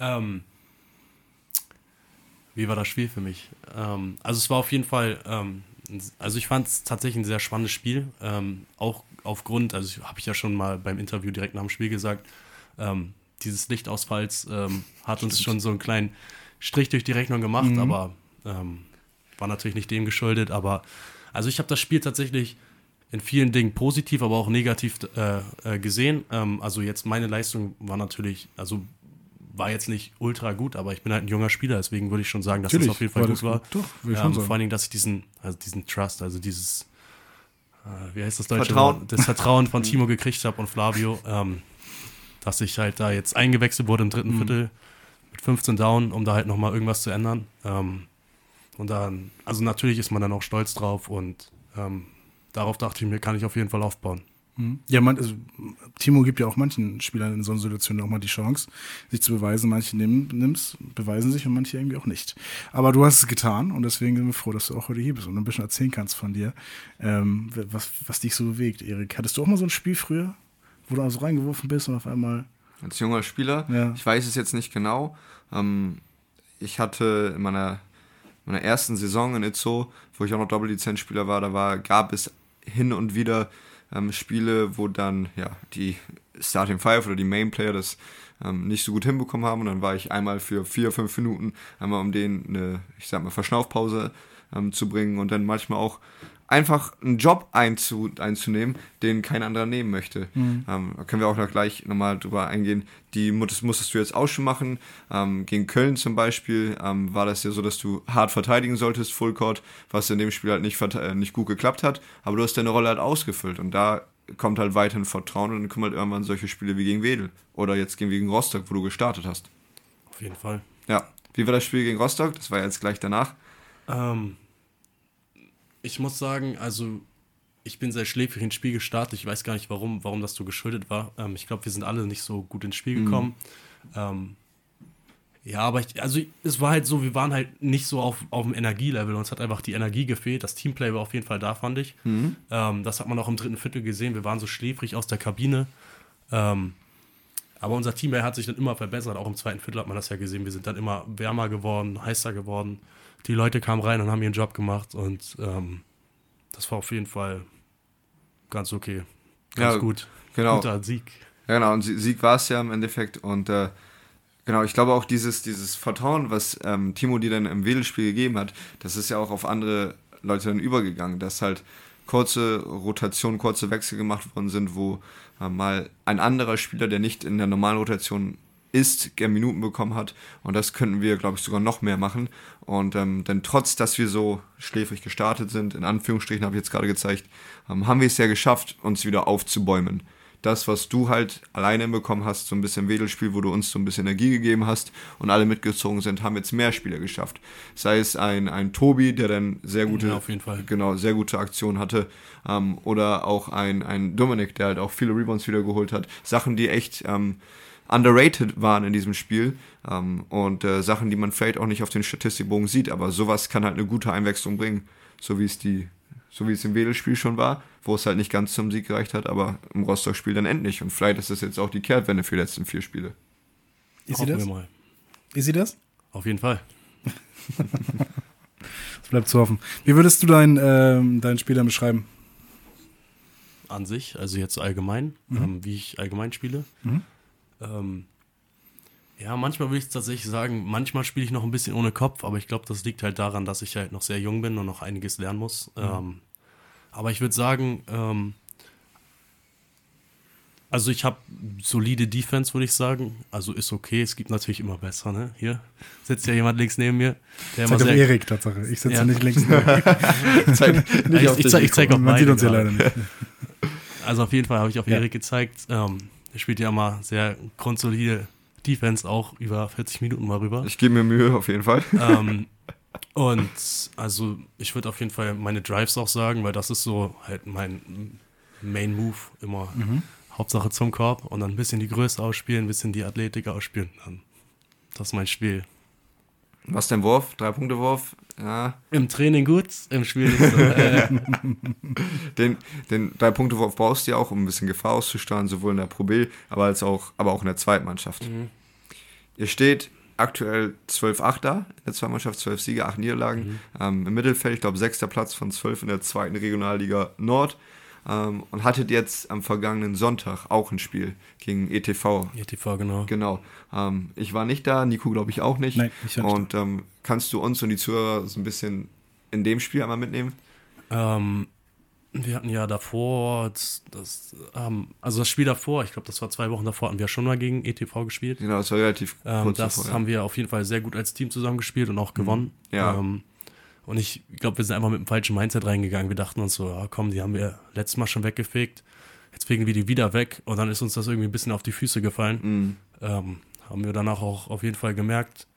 Speaker 3: Wie war das Spiel für mich? Also es war auf jeden Fall, also ich fand es tatsächlich ein sehr spannendes Spiel. Auch aufgrund, also habe ich ja schon mal beim Interview direkt nach dem Spiel gesagt, dieses Lichtausfalls hat uns schon so einen kleinen Strich durch die Rechnung gemacht, aber war natürlich nicht dem geschuldet. Aber also ich habe das Spiel tatsächlich in vielen Dingen positiv, aber auch negativ gesehen. Also jetzt meine Leistung war natürlich, also war jetzt nicht ultra gut, aber ich bin halt ein junger Spieler, deswegen würde ich schon sagen, dass das auf jeden Fall gut war.
Speaker 1: Doch, würde ich schon sagen.
Speaker 3: Vor allen Dingen, dass ich diesen Trust, also dieses, wie heißt das deutsche
Speaker 2: Vertrauen.
Speaker 3: Wort? Das Vertrauen von Timo gekriegt habe und Flavio, dass ich halt da jetzt eingewechselt wurde im dritten Viertel mit 15 Down, um da halt nochmal irgendwas zu ändern. Und dann, also natürlich ist man dann auch stolz drauf und darauf dachte ich mir, kann ich auf jeden Fall aufbauen.
Speaker 1: Ja, also, Timo gibt ja auch manchen Spielern in so einer Situation auch mal die Chance, sich zu beweisen. Manche beweisen sich und manche irgendwie auch nicht. Aber du hast es getan und deswegen sind wir froh, dass du auch heute hier bist und ein bisschen erzählen kannst von dir, was dich so bewegt, Erik. Hattest du auch mal so ein Spiel früher, wo du also reingeworfen bist und auf einmal...
Speaker 2: Als junger Spieler,
Speaker 1: Ja.
Speaker 2: Ich weiß es jetzt nicht genau. Ich hatte in meiner ersten Saison in Itzehoe, wo ich auch noch Doppellizenzspieler war, gab es hin und wieder Spiele, wo dann die Starting Five oder die Main Player das nicht so gut hinbekommen haben und dann war ich einmal für 4-5 Minuten einmal um denen eine Verschnaufpause zu bringen und dann manchmal auch einfach einen Job einzunehmen, den kein anderer nehmen möchte. Da können wir auch noch gleich nochmal drüber eingehen. Die musstest du jetzt auch schon machen. Gegen Köln zum Beispiel war das ja so, dass du hart verteidigen solltest, Full Court, was in dem Spiel halt nicht gut geklappt hat, aber du hast deine Rolle halt ausgefüllt und da kommt halt weiterhin Vertrauen und dann kommen halt irgendwann solche Spiele wie gegen Wedel oder jetzt gegen Rostock, wo du gestartet hast.
Speaker 3: Auf jeden Fall.
Speaker 2: Ja. Wie war das Spiel gegen Rostock? Das war jetzt gleich danach.
Speaker 3: Ich muss sagen, also ich bin sehr schläfrig ins Spiel gestartet. Ich weiß gar nicht, warum das so geschuldet war. Ich glaube, wir sind alle nicht so gut ins Spiel gekommen. Aber es war halt so, wir waren halt nicht so auf dem Energielevel. Uns hat einfach die Energie gefehlt. Das Teamplay war auf jeden Fall da, fand ich. Das hat man auch im dritten Viertel gesehen. Wir waren so schläfrig aus der Kabine. Aber unser Teamplay hat sich dann immer verbessert. Auch im zweiten Viertel hat man das ja gesehen. Wir sind dann immer wärmer geworden, heißer geworden. Die Leute kamen rein und haben ihren Job gemacht und das war auf jeden Fall ganz okay. Ganz gut.
Speaker 2: Genau.
Speaker 3: Guter Sieg.
Speaker 2: Ja, genau. Und Sieg war es ja im Endeffekt. Und genau, ich glaube auch dieses Vertrauen, was Timo dir dann im Wedel-Spiel gegeben hat, das ist ja auch auf andere Leute dann übergegangen, dass halt kurze Rotationen, kurze Wechsel gemacht worden sind, wo mal ein anderer Spieler, der nicht in der normalen Rotation ist, Minuten bekommen hat und das könnten wir, glaube ich, sogar noch mehr machen und denn trotz, dass wir so schläfrig gestartet sind, in Anführungsstrichen habe ich jetzt gerade gezeigt, haben wir es ja geschafft, uns wieder aufzubäumen. Das, was du halt alleine bekommen hast, so ein bisschen Wedelspiel, wo du uns so ein bisschen Energie gegeben hast und alle mitgezogen sind, haben jetzt mehr Spieler geschafft. Sei es ein Tobi, der dann sehr gute,
Speaker 3: auf jeden Fall.
Speaker 2: Genau, sehr gute Aktionen hatte oder auch ein Dominik, der halt auch viele Rebounds wieder geholt hat. Sachen, die echt underrated waren in diesem Spiel und Sachen, die man vielleicht auch nicht auf den Statistikbogen sieht, aber sowas kann halt eine gute Einwechslung bringen, so wie es im Wedel-Spiel schon war, wo es halt nicht ganz zum Sieg gereicht hat, aber im Rostock-Spiel dann endlich und vielleicht ist das jetzt auch die Kehrtwende für die letzten 4 Spiele.
Speaker 1: Ist sie das?
Speaker 3: Mal.
Speaker 1: Ist sie das?
Speaker 3: Auf jeden Fall.
Speaker 1: Es bleibt zu hoffen. Wie würdest du dein Spiel dann beschreiben?
Speaker 3: An sich, also jetzt allgemein, wie ich allgemein spiele. Ja, manchmal will ich tatsächlich sagen, manchmal spiele ich noch ein bisschen ohne Kopf, aber ich glaube, das liegt halt daran, dass ich halt noch sehr jung bin und noch einiges lernen muss. Aber ich würde sagen, also ich habe solide Defense, würde ich sagen. Also ist okay, es gibt natürlich immer besser, ne? Hier sitzt ja jemand links neben mir. Der
Speaker 1: Zeig auf Erik, Tatsache. Ich sitze nicht links neben Erik.
Speaker 3: Ich zeig auf
Speaker 1: Man sieht
Speaker 3: beide
Speaker 1: uns ja
Speaker 3: gerade.
Speaker 1: leider nicht.
Speaker 3: Also auf jeden Fall habe ich auf Erik gezeigt. Er spielt ja mal sehr grundsolide Defense, auch über 40 Minuten mal rüber.
Speaker 2: Ich gebe mir Mühe, auf jeden Fall.
Speaker 3: Und also ich würde auf jeden Fall meine Drives auch sagen, weil das ist so halt mein Main Move immer. Hauptsache zum Korb und dann ein bisschen die Größe ausspielen, ein bisschen die Athletik ausspielen. Dann, das ist mein Spiel.
Speaker 2: Was ist dein Wurf? 3-Punkte-Wurf? Ja.
Speaker 3: Im Training gut, im Spiel nicht so.
Speaker 2: Den 3-Punkte-Wurf brauchst du ja auch, um ein bisschen Gefahr auszustrahlen, sowohl in der Pro B, aber auch in der Zweitmannschaft. Ihr steht aktuell 12-8 da, in der Zweitmannschaft 12 Siege, 8 Niederlagen. Im Mittelfeld, ich glaube, 6. Platz von 12 in der 2. Regionalliga Nord. Und hattet jetzt am vergangenen Sonntag auch ein Spiel gegen ETV.
Speaker 3: ETV, genau.
Speaker 2: Genau. Ich war nicht da, Nico glaube ich auch nicht.
Speaker 1: Nein, ich auch nicht.
Speaker 2: Und kannst du uns und die Zuhörer so ein bisschen in dem Spiel einmal mitnehmen?
Speaker 3: Wir hatten ja davor, also das Spiel davor, ich glaube, das war 2 Wochen davor, hatten wir schon mal gegen ETV gespielt.
Speaker 2: Genau, das war relativ kurz
Speaker 3: Das
Speaker 2: davor.
Speaker 3: haben wir auf jeden Fall sehr gut als Team zusammengespielt und auch gewonnen.
Speaker 2: Ja.
Speaker 3: Und ich glaube, wir sind einfach mit dem falschen Mindset reingegangen. Wir dachten uns so, ja, komm, die haben wir letztes Mal schon weggefegt. Jetzt fegen wir die wieder weg. Und dann ist uns das irgendwie ein bisschen auf die Füße gefallen. Haben wir danach auch auf jeden Fall gemerkt.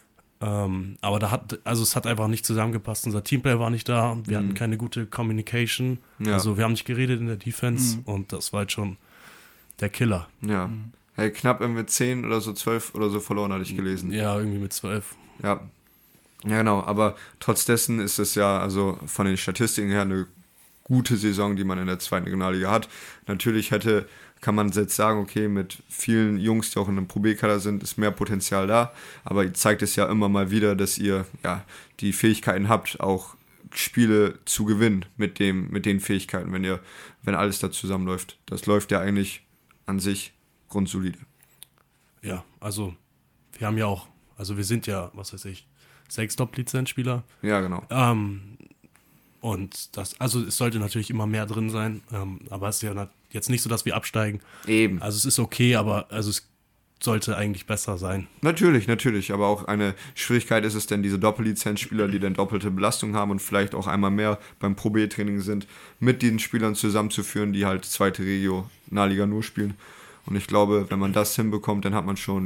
Speaker 3: Aber es hat einfach nicht zusammengepasst. Unser Teamplay war nicht da. Wir hatten keine gute Communication.
Speaker 2: Ja.
Speaker 3: Also wir haben nicht geredet in der Defense. Und das war halt schon der Killer.
Speaker 2: Ja. Hey, knapp mit 10 oder so, 12 oder so verloren, hatte ich gelesen.
Speaker 3: Ja, irgendwie mit 12.
Speaker 2: Ja. Ja, genau, aber trotz dessen ist es ja also von den Statistiken her eine gute Saison, die man in der 2. Regionalliga hat. Natürlich kann man jetzt sagen, okay, mit vielen Jungs, die auch in einem Pro B-Kader sind, ist mehr Potenzial da, aber ihr zeigt es ja immer mal wieder, dass ihr ja die Fähigkeiten habt, auch Spiele zu gewinnen mit den Fähigkeiten, wenn alles da zusammenläuft. Das läuft ja eigentlich an sich grundsolide.
Speaker 3: Ja, also wir sind ja, was weiß ich, 6 Top-Lizenzspieler.
Speaker 2: Ja, genau.
Speaker 3: Und es sollte natürlich immer mehr drin sein, aber es ist ja jetzt nicht so, dass wir absteigen.
Speaker 2: Eben.
Speaker 3: Also es ist okay, aber es sollte eigentlich besser sein.
Speaker 2: Natürlich, aber auch eine Schwierigkeit ist es denn, diese Doppellizenzspieler, die dann doppelte Belastung haben und vielleicht auch einmal mehr beim Pro B-Training sind, mit diesen Spielern zusammenzuführen, die halt 2. Regionalliga nur spielen. Und ich glaube, wenn man das hinbekommt, dann hat man schon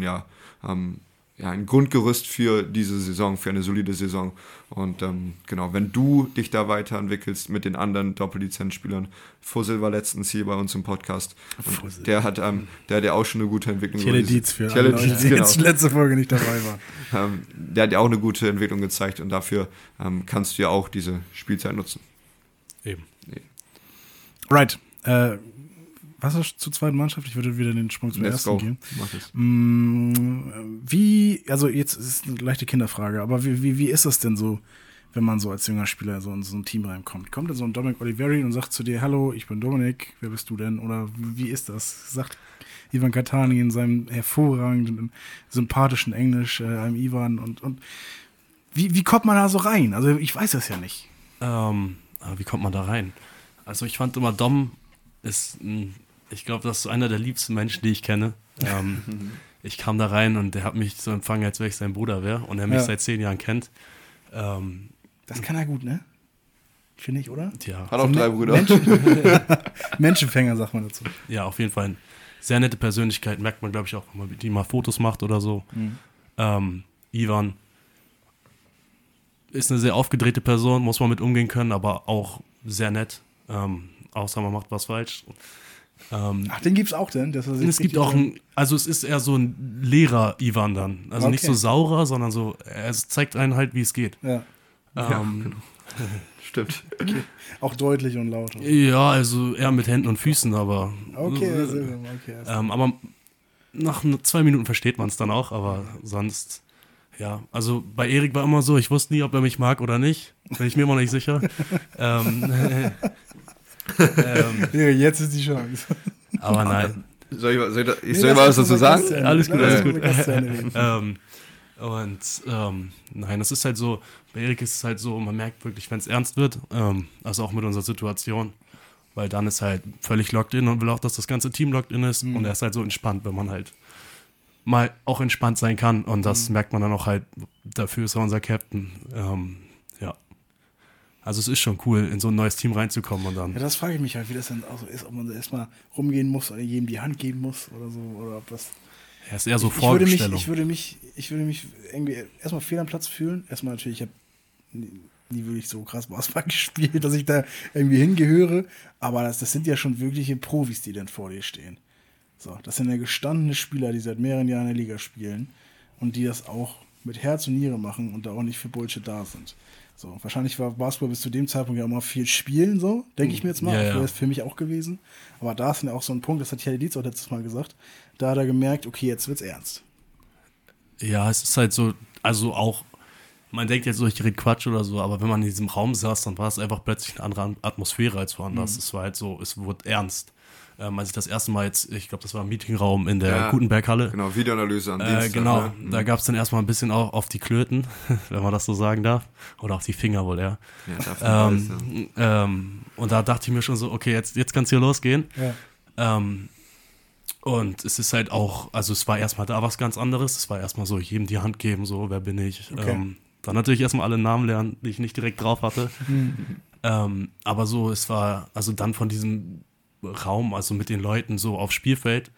Speaker 2: ein Grundgerüst für diese Saison, für eine solide Saison. Und genau, wenn du dich da weiterentwickelst mit den anderen Doppellizenzspielern, Fussel war letztens hier bei uns im Podcast und der hat ja auch schon eine gute Entwicklung.
Speaker 1: Teledienst für alle Leute, die jetzt letzte Folge nicht dabei waren.
Speaker 2: Der hat ja auch eine gute Entwicklung gezeigt und dafür kannst du ja auch diese Spielzeit nutzen.
Speaker 3: Eben.
Speaker 1: Right. Was ist zur zweiten Mannschaft? Ich würde wieder den Sprung zur ersten gehen.
Speaker 2: Mach es.
Speaker 1: Also jetzt ist es eine leichte Kinderfrage, aber wie ist das denn so, wenn man so als junger Spieler so in so ein Team reinkommt? Kommt da so ein Dominik Oliveri und sagt zu dir, hallo, ich bin Dominik, wer bist du denn? Oder wie ist das? Sagt Ivan Katani in seinem hervorragenden, sympathischen Englisch, einem Ivan und wie kommt man da so rein? Also ich weiß das ja nicht.
Speaker 3: Wie kommt man da rein? Also ich fand immer, Dom ich glaube, das ist einer der liebsten Menschen, die ich kenne. Ich kam da rein und der hat mich so empfangen, als wäre ich sein Bruder wäre und er mich seit 10 Jahren kennt.
Speaker 1: Das kann er gut, ne? Finde ich, oder?
Speaker 3: Ja.
Speaker 2: Hat auch 3 Brüder.
Speaker 1: Menschenfänger, sagt man dazu.
Speaker 3: Ja, auf jeden Fall eine sehr nette Persönlichkeit. Merkt man, glaube ich, auch, wenn man mit ihm mal Fotos macht oder so. Ivan ist eine sehr aufgedrehte Person, muss man mit umgehen können, aber auch sehr nett. Außer man macht was falsch.
Speaker 1: Ach, den gibt's auch denn?
Speaker 3: Es gibt auch es ist eher so ein Lehrer-Ivan dann. Also nicht so saurer, sondern so, es zeigt einen halt, wie es geht.
Speaker 1: Ja.
Speaker 2: Genau. Stimmt.
Speaker 1: Okay. Auch deutlich und laut.
Speaker 3: Ja, also eher mit Händen und Füßen, aber.
Speaker 1: Okay.
Speaker 3: Aber nach 2 Minuten versteht man es dann auch, aber sonst. Ja, also bei Erik war immer so, ich wusste nie, ob er mich mag oder nicht. Bin ich mir immer noch nicht sicher.
Speaker 1: Jetzt ist die Chance.
Speaker 3: Aber nein,
Speaker 2: Soll ich mal was dazu sagen?
Speaker 3: Alles gut, alles gut.
Speaker 1: gut.
Speaker 3: Nein, das ist halt so, bei Erik ist es halt so, man merkt wirklich, wenn es ernst wird, also auch mit unserer Situation, weil dann ist halt völlig locked in und will auch, dass das ganze Team locked in ist und er ist halt so entspannt, wenn man halt mal auch entspannt sein kann und das merkt man dann auch halt, dafür ist er unser Captain, ja. Also es ist schon cool, in so ein neues Team reinzukommen und dann.
Speaker 1: Ja, das frage ich mich halt, wie das dann auch so ist, ob man da erstmal rumgehen muss oder jedem die Hand geben muss oder so, oder ob das.
Speaker 3: Ja, ist eher so
Speaker 1: Ich
Speaker 3: Vorstellung.
Speaker 1: würde mich irgendwie erstmal fehl am Platz fühlen. Erstmal natürlich, ich habe nie wirklich so krass Basketball gespielt, dass ich da irgendwie hingehöre. Aber das sind ja schon wirkliche Profis, die dann vor dir stehen. So, das sind ja gestandene Spieler, die seit mehreren Jahren in der Liga spielen und die das auch mit Herz und Niere machen und da auch nicht für Bullshit da sind. So, wahrscheinlich war Basketball bis zu dem Zeitpunkt ja immer viel Spielen, so, denke ich mir jetzt mal.
Speaker 3: Ja,
Speaker 1: Das
Speaker 3: ja.
Speaker 1: wäre es für mich auch gewesen. Aber da ist dann auch so ein Punkt, das hat Herr Dietz auch letztes Mal gesagt, da hat er gemerkt, okay, jetzt wird's ernst.
Speaker 3: Ja, es ist halt so, also auch, man denkt jetzt so, ich rede Quatsch oder so, aber wenn man in diesem Raum saß, dann war es einfach plötzlich eine andere Atmosphäre als woanders. Es war halt so, es wurde ernst. Als ich das erste Mal jetzt, ich glaube, das war im Meetingraum in der Gutenberg-Halle.
Speaker 2: Genau, Videoanalyse am Dienstag.
Speaker 3: Genau,
Speaker 2: Ne?
Speaker 3: da gab es dann erstmal ein bisschen auch auf die Klöten, wenn man das so sagen darf. Oder auf die Finger wohl, ja.
Speaker 2: Ja, dafür alles, ja.
Speaker 3: Und da dachte ich mir schon so, okay, jetzt kann es hier losgehen.
Speaker 1: Ja.
Speaker 3: Und es ist halt auch, also es war erstmal da was ganz anderes. Es war erstmal so, jedem die Hand geben, so, wer bin ich?
Speaker 1: Okay.
Speaker 3: Dann natürlich erstmal alle Namen lernen, die ich nicht direkt drauf hatte. Aber so, es war, also dann von diesem Raum, also mit den Leuten so aufs Spielfeld,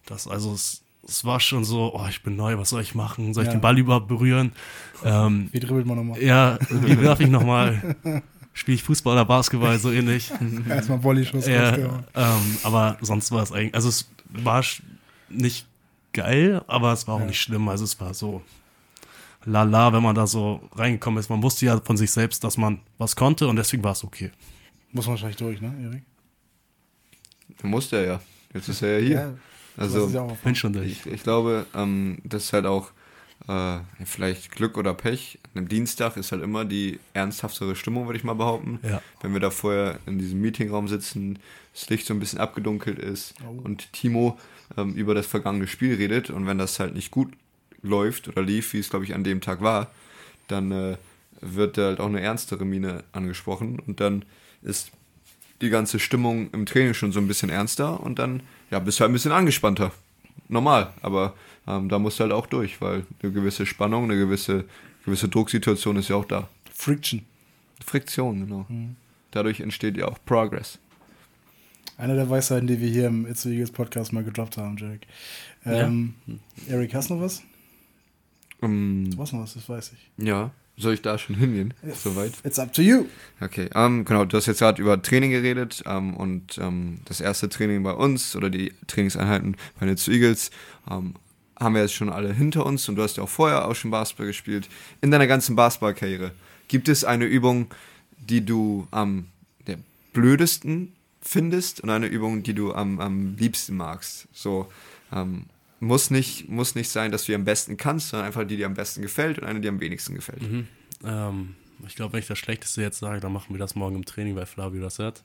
Speaker 3: es war schon so, oh, ich bin neu, was soll ich machen? Soll ich
Speaker 1: Ja.
Speaker 3: den Ball überhaupt berühren?
Speaker 1: Wie dribbelt man nochmal?
Speaker 3: Ja, wie werf ich nochmal? Spiele ich Fußball oder Basketball, so ähnlich.
Speaker 1: Erstmal Volleyschuss
Speaker 3: Ja, aber sonst war es eigentlich, also es war nicht geil, aber es war auch nicht schlimm. Also es war so lala, wenn man da so reingekommen ist. Man wusste ja von sich selbst, dass man was konnte und deswegen war es okay.
Speaker 1: Muss man wahrscheinlich durch, ne, Erik?
Speaker 2: Musste er ja. Jetzt ist er ja hier.
Speaker 1: Das ist
Speaker 2: Also,
Speaker 1: ja auch
Speaker 3: Bin schon durch.
Speaker 2: ich glaube, das ist halt auch vielleicht Glück oder Pech. Am Dienstag ist halt immer die ernsthaftere Stimmung, würde ich mal behaupten.
Speaker 3: Ja.
Speaker 2: Wenn wir da vorher in diesem Meetingraum sitzen, das Licht so ein bisschen abgedunkelt ist und Timo über das vergangene Spiel redet und wenn das halt nicht gut läuft oder lief, wie es glaube ich an dem Tag war, dann wird da halt auch eine ernstere Miene angesprochen und dann ist die ganze Stimmung im Training schon so ein bisschen ernster und dann bist du halt ein bisschen angespannter. Normal, aber da musst du halt auch durch, weil eine gewisse Spannung, eine gewisse Drucksituation ist ja auch da.
Speaker 1: Friction.
Speaker 2: Friktion, genau. Dadurch entsteht ja auch Progress.
Speaker 1: Einer der Weisheiten, die wir hier im It's the Eagles Podcast mal gedroppt haben, Jack. Erik, hast du noch was? Du hast noch was, das weiß ich.
Speaker 2: Ja, soll ich da schon hingehen? Soweit?
Speaker 1: It's up to you.
Speaker 2: Okay, genau, du hast jetzt gerade über Training geredet und das erste Training bei uns oder die Trainingseinheiten bei den Eagles haben wir jetzt schon alle hinter uns und du hast ja auch vorher auch schon Basketball gespielt. In deiner ganzen Basketballkarriere, gibt es eine Übung, die du am der blödesten findest und eine Übung, die du am liebsten magst? So, muss nicht sein, dass du die am besten kannst, sondern einfach die am besten gefällt und eine, die am wenigsten gefällt.
Speaker 3: Ich glaube, wenn ich das Schlechteste jetzt sage, dann machen wir das morgen im Training, weil Flavio das hört.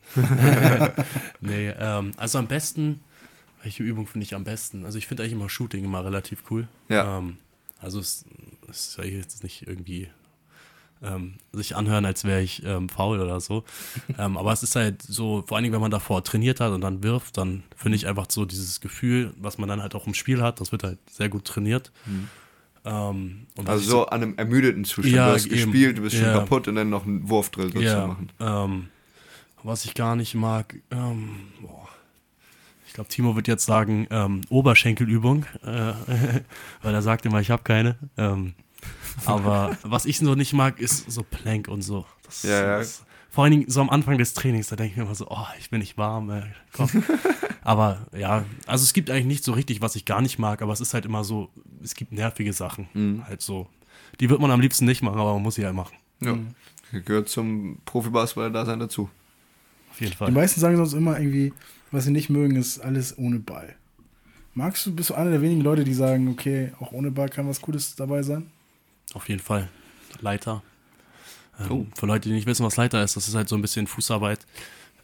Speaker 3: Nee, also am besten, welche Übung finde ich am besten? Also ich finde eigentlich immer Shooting immer relativ cool.
Speaker 2: Ja.
Speaker 3: Also es soll jetzt nicht irgendwie sich anhören, als wäre ich faul oder so. Aber es ist halt so, vor allen Dingen, wenn man davor trainiert hat und dann wirft, dann finde ich einfach so dieses Gefühl, was man dann halt auch im Spiel hat, das wird halt sehr gut trainiert. Und
Speaker 2: Also so an einem ermüdeten Zustand.
Speaker 3: Ja,
Speaker 2: du hast
Speaker 3: eben.
Speaker 2: gespielt, du bist schon
Speaker 3: Ja.
Speaker 2: kaputt und dann noch einen Wurfdrill so zu machen.
Speaker 3: Was ich gar nicht mag, ich glaube, Timo wird jetzt sagen, Oberschenkelübung, weil er sagt immer, ich habe keine. Aber was ich so nicht mag, ist so Plank und so. Das, vor allen Dingen so am Anfang des Trainings, da denke ich mir immer so, oh, ich bin nicht warm, komm. Aber ja, also es gibt eigentlich nicht so richtig, was ich gar nicht mag, aber es ist halt immer so, es gibt nervige Sachen, halt so. Die wird man am liebsten nicht machen, aber man muss sie halt machen.
Speaker 2: Ja, gehört zum Profibasketballer-Dasein dazu.
Speaker 3: Auf jeden Fall.
Speaker 1: Die meisten sagen sonst immer irgendwie, was sie nicht mögen, ist alles ohne Ball. Bist du einer der wenigen Leute, die sagen, okay, auch ohne Ball kann was Gutes dabei sein?
Speaker 3: Auf jeden Fall. Leiter. Für Leute, die nicht wissen, was Leiter ist, das ist halt so ein bisschen Fußarbeit.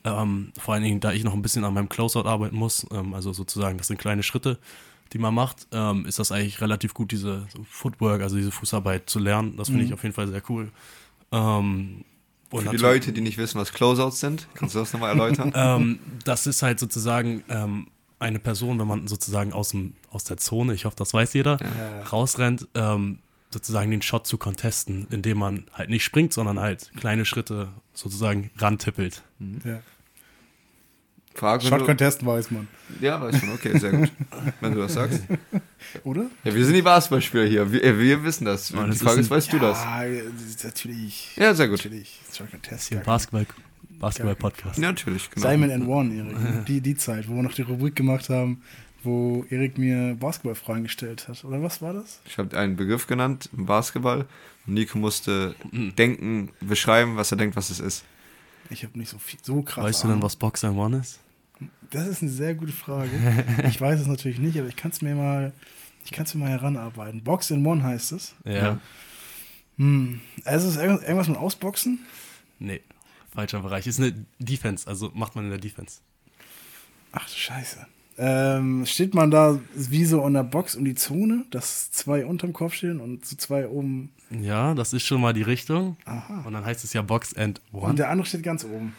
Speaker 3: Vor allen Dingen, da ich noch ein bisschen an meinem Closeout arbeiten muss, also sozusagen, das sind kleine Schritte, die man macht, ist das eigentlich relativ gut, diese Footwork, also diese Fußarbeit zu lernen. Das finde ich auf jeden Fall sehr cool.
Speaker 2: Für die Leute, die nicht wissen, was Closeouts sind, kannst du das nochmal erläutern?
Speaker 3: Das ist halt sozusagen eine Person, wenn man sozusagen aus der Zone, ich hoffe, das weiß jeder, rausrennt, sozusagen den Shot zu contesten, indem man halt nicht springt, sondern halt kleine Schritte sozusagen rantippelt.
Speaker 1: Ja.
Speaker 2: Frage,
Speaker 1: Shot-Contesten weiß man.
Speaker 2: Ja, weiß man, okay, sehr gut. Wenn du das sagst.
Speaker 1: Oder?
Speaker 2: Ja, wir sind die Basketballspieler hier. Wir wissen das. Die Frage ist, weißt du das?
Speaker 1: Ja, natürlich.
Speaker 2: Ja, sehr gut.
Speaker 1: Natürlich.
Speaker 3: Hier Basketball-Podcast.
Speaker 2: Ja, natürlich, genau.
Speaker 1: Simon and One, Erik. Die Zeit, wo wir noch die Rubrik gemacht haben, wo Erik mir Basketballfragen gestellt hat. Oder was war das?
Speaker 2: Ich habe einen Begriff genannt, Basketball. Und Nico musste beschreiben, was er denkt, was es ist.
Speaker 1: Ich habe nicht so krass.
Speaker 3: Weißt du denn, was Box and One ist?
Speaker 1: Das ist eine sehr gute Frage. Ich weiß es natürlich nicht, aber ich kann es mir mal heranarbeiten. Box in One heißt es.
Speaker 3: Ja.
Speaker 1: Also ist es irgendwas mit Ausboxen?
Speaker 3: Nee, falscher Bereich. Ist eine Defense, also macht man in der Defense.
Speaker 1: Ach du Scheiße. Steht man da wie so in der Box um die Zone, dass 2 unterm Kopf stehen und so 2 oben?
Speaker 3: Ja, das ist schon mal die Richtung.
Speaker 1: Aha.
Speaker 3: Und dann heißt es ja Box and One.
Speaker 1: Und der andere steht ganz oben.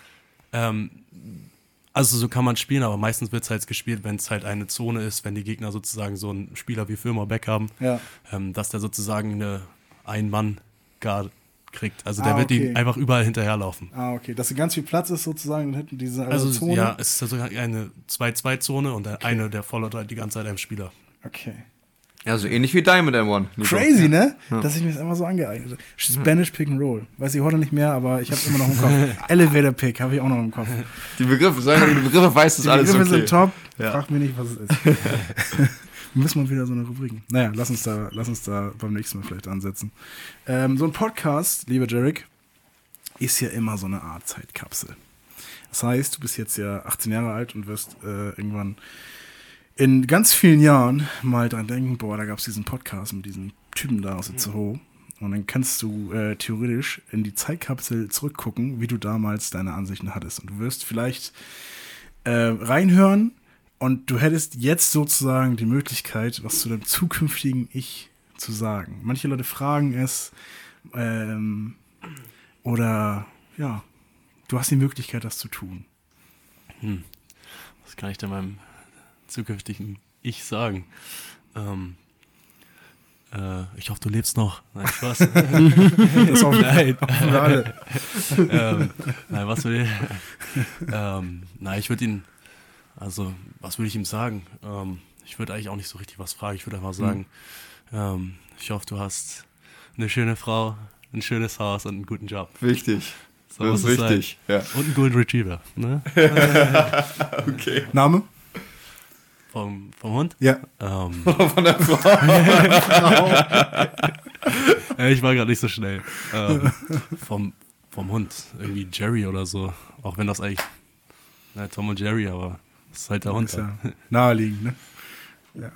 Speaker 3: Also so kann man spielen, aber meistens wird es halt gespielt, wenn es halt eine Zone ist, wenn die Gegner sozusagen so einen Spieler wie Firma Beck haben, dass der sozusagen eine Ein-Mann-Guard kriegt. Also der wird ihm einfach überall hinterherlaufen.
Speaker 1: Okay. Dass ganz viel Platz ist sozusagen und hinten diese
Speaker 3: also
Speaker 1: Zone.
Speaker 3: Ja, es ist also eine 2-2-Zone und eine, der followt halt die ganze Zeit einem Spieler.
Speaker 1: Okay.
Speaker 2: Ja, so ähnlich wie Diamond and One. Nico.
Speaker 1: Crazy, ne? Ja. Dass ich mir das einfach so angeeignet habe. Spanish Pick and Roll. Weiß ich heute nicht mehr, aber ich habe es immer noch im Kopf. Elevator Pick habe ich auch noch im Kopf.
Speaker 2: Die Begriffe, weißt du alles okay. Die Begriffe
Speaker 1: sind top. Ja. Frag mich nicht, was es ist. Müssen wir wieder so eine Rubrik. Naja, lass uns da beim nächsten Mal vielleicht ansetzen. So ein Podcast, lieber Jarek, ist ja immer so eine Art Zeitkapsel. Das heißt, du bist jetzt ja 18 Jahre alt und wirst irgendwann in ganz vielen Jahren mal dran denken, boah, da gab es diesen Podcast mit diesem Typen da aus Itzehoe. Und dann kannst du theoretisch in die Zeitkapsel zurückgucken, wie du damals deine Ansichten hattest. Und du wirst vielleicht reinhören und du hättest jetzt sozusagen die Möglichkeit, was zu deinem zukünftigen Ich zu sagen. Manche Leute fragen es oder ja, du hast die Möglichkeit, das zu tun.
Speaker 3: Was kann ich denn meinem zukünftigen Ich sagen? Ich hoffe, du lebst noch. Nein, Spaß.
Speaker 1: Das ist auch nein.
Speaker 3: Nein, was will ich? Ich würde ihn, also, was würde ich ihm sagen? Ich würde eigentlich auch nicht so richtig was fragen. Ich würde einfach sagen, ich hoffe, du hast eine schöne Frau, ein schönes Haus und einen guten Job.
Speaker 2: Wichtig.
Speaker 3: So das ist wichtig. Ja. Und einen Golden Retriever. Ne?
Speaker 2: Okay.
Speaker 1: Name?
Speaker 3: Vom Hund?
Speaker 1: Ja.
Speaker 2: Von der Frau.
Speaker 3: Ich war gerade nicht so schnell. Vom Hund. Irgendwie Jerry oder so. Auch wenn das eigentlich Tom und Jerry, aber das ist halt der Hund.
Speaker 1: Ist ja naheliegend, ne? Ja.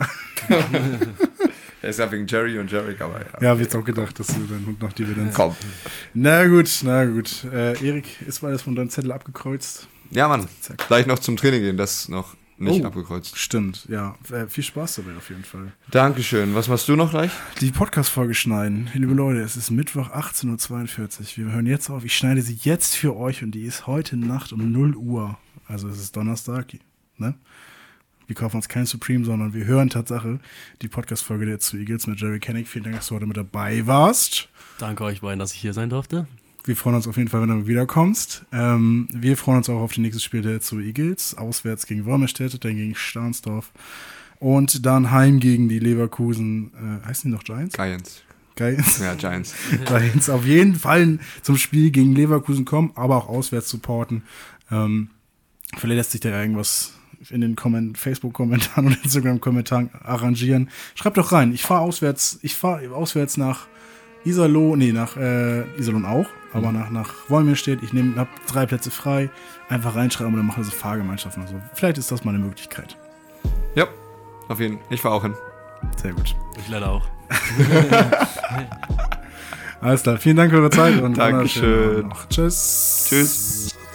Speaker 2: Er ist ja wegen Jerry und Jerry, aber ja.
Speaker 1: Ja, hab jetzt auch gedacht, dass du deinen Hund noch Dividenz.
Speaker 2: Komm.
Speaker 1: Na gut. Erik, ist alles von deinem Zettel abgekreuzt?
Speaker 2: Ja, Mann. Gleich noch zum Training gehen, das ist noch nicht abgekreuzt.
Speaker 1: Stimmt, ja. Viel Spaß dabei auf jeden Fall.
Speaker 2: Dankeschön. Was machst du noch gleich?
Speaker 1: Die Podcast-Folge schneiden. Liebe Leute, es ist Mittwoch 18.42 Uhr. Wir hören jetzt auf. Ich schneide sie jetzt für euch und die ist heute Nacht um 0 Uhr. Also es ist Donnerstag, ne? Wir kaufen uns kein Supreme, sondern wir hören Tatsache die Podcast-Folge der zu Eagles mit Jerry Kennick. Vielen Dank, dass du heute mit dabei warst.
Speaker 3: Danke euch beiden, dass ich hier sein durfte.
Speaker 1: Wir freuen uns auf jeden Fall, wenn du wiederkommst. Wir freuen uns auch auf die nächste Spiel der zu Eagles. Auswärts gegen Wolmerstedt, dann gegen Stahnsdorf. Und dann heim gegen die Leverkusen. Heißen die noch Giants?
Speaker 2: Giants. Ja, Giants.
Speaker 1: Giants auf jeden Fall zum Spiel gegen Leverkusen kommen, aber auch auswärts supporten. Vielleicht lässt sich da irgendwas in den Facebook-Kommentaren und Instagram-Kommentaren arrangieren. Schreibt doch rein. Ich fahre auswärts nach Iserlohn, nach Iserlohn auch, aber nach Wolmirstedt. Ich habe 3 Plätze frei. Einfach reinschreiben und dann machen wir so Fahrgemeinschaften. Also vielleicht ist das mal eine Möglichkeit.
Speaker 2: Ja, auf jeden Fall. Ich fahre auch hin.
Speaker 1: Sehr gut.
Speaker 3: Ich leider auch.
Speaker 1: Alles klar. Vielen Dank für eure Zeit und
Speaker 2: Dankeschön.
Speaker 1: Tschüss.
Speaker 2: Tschüss.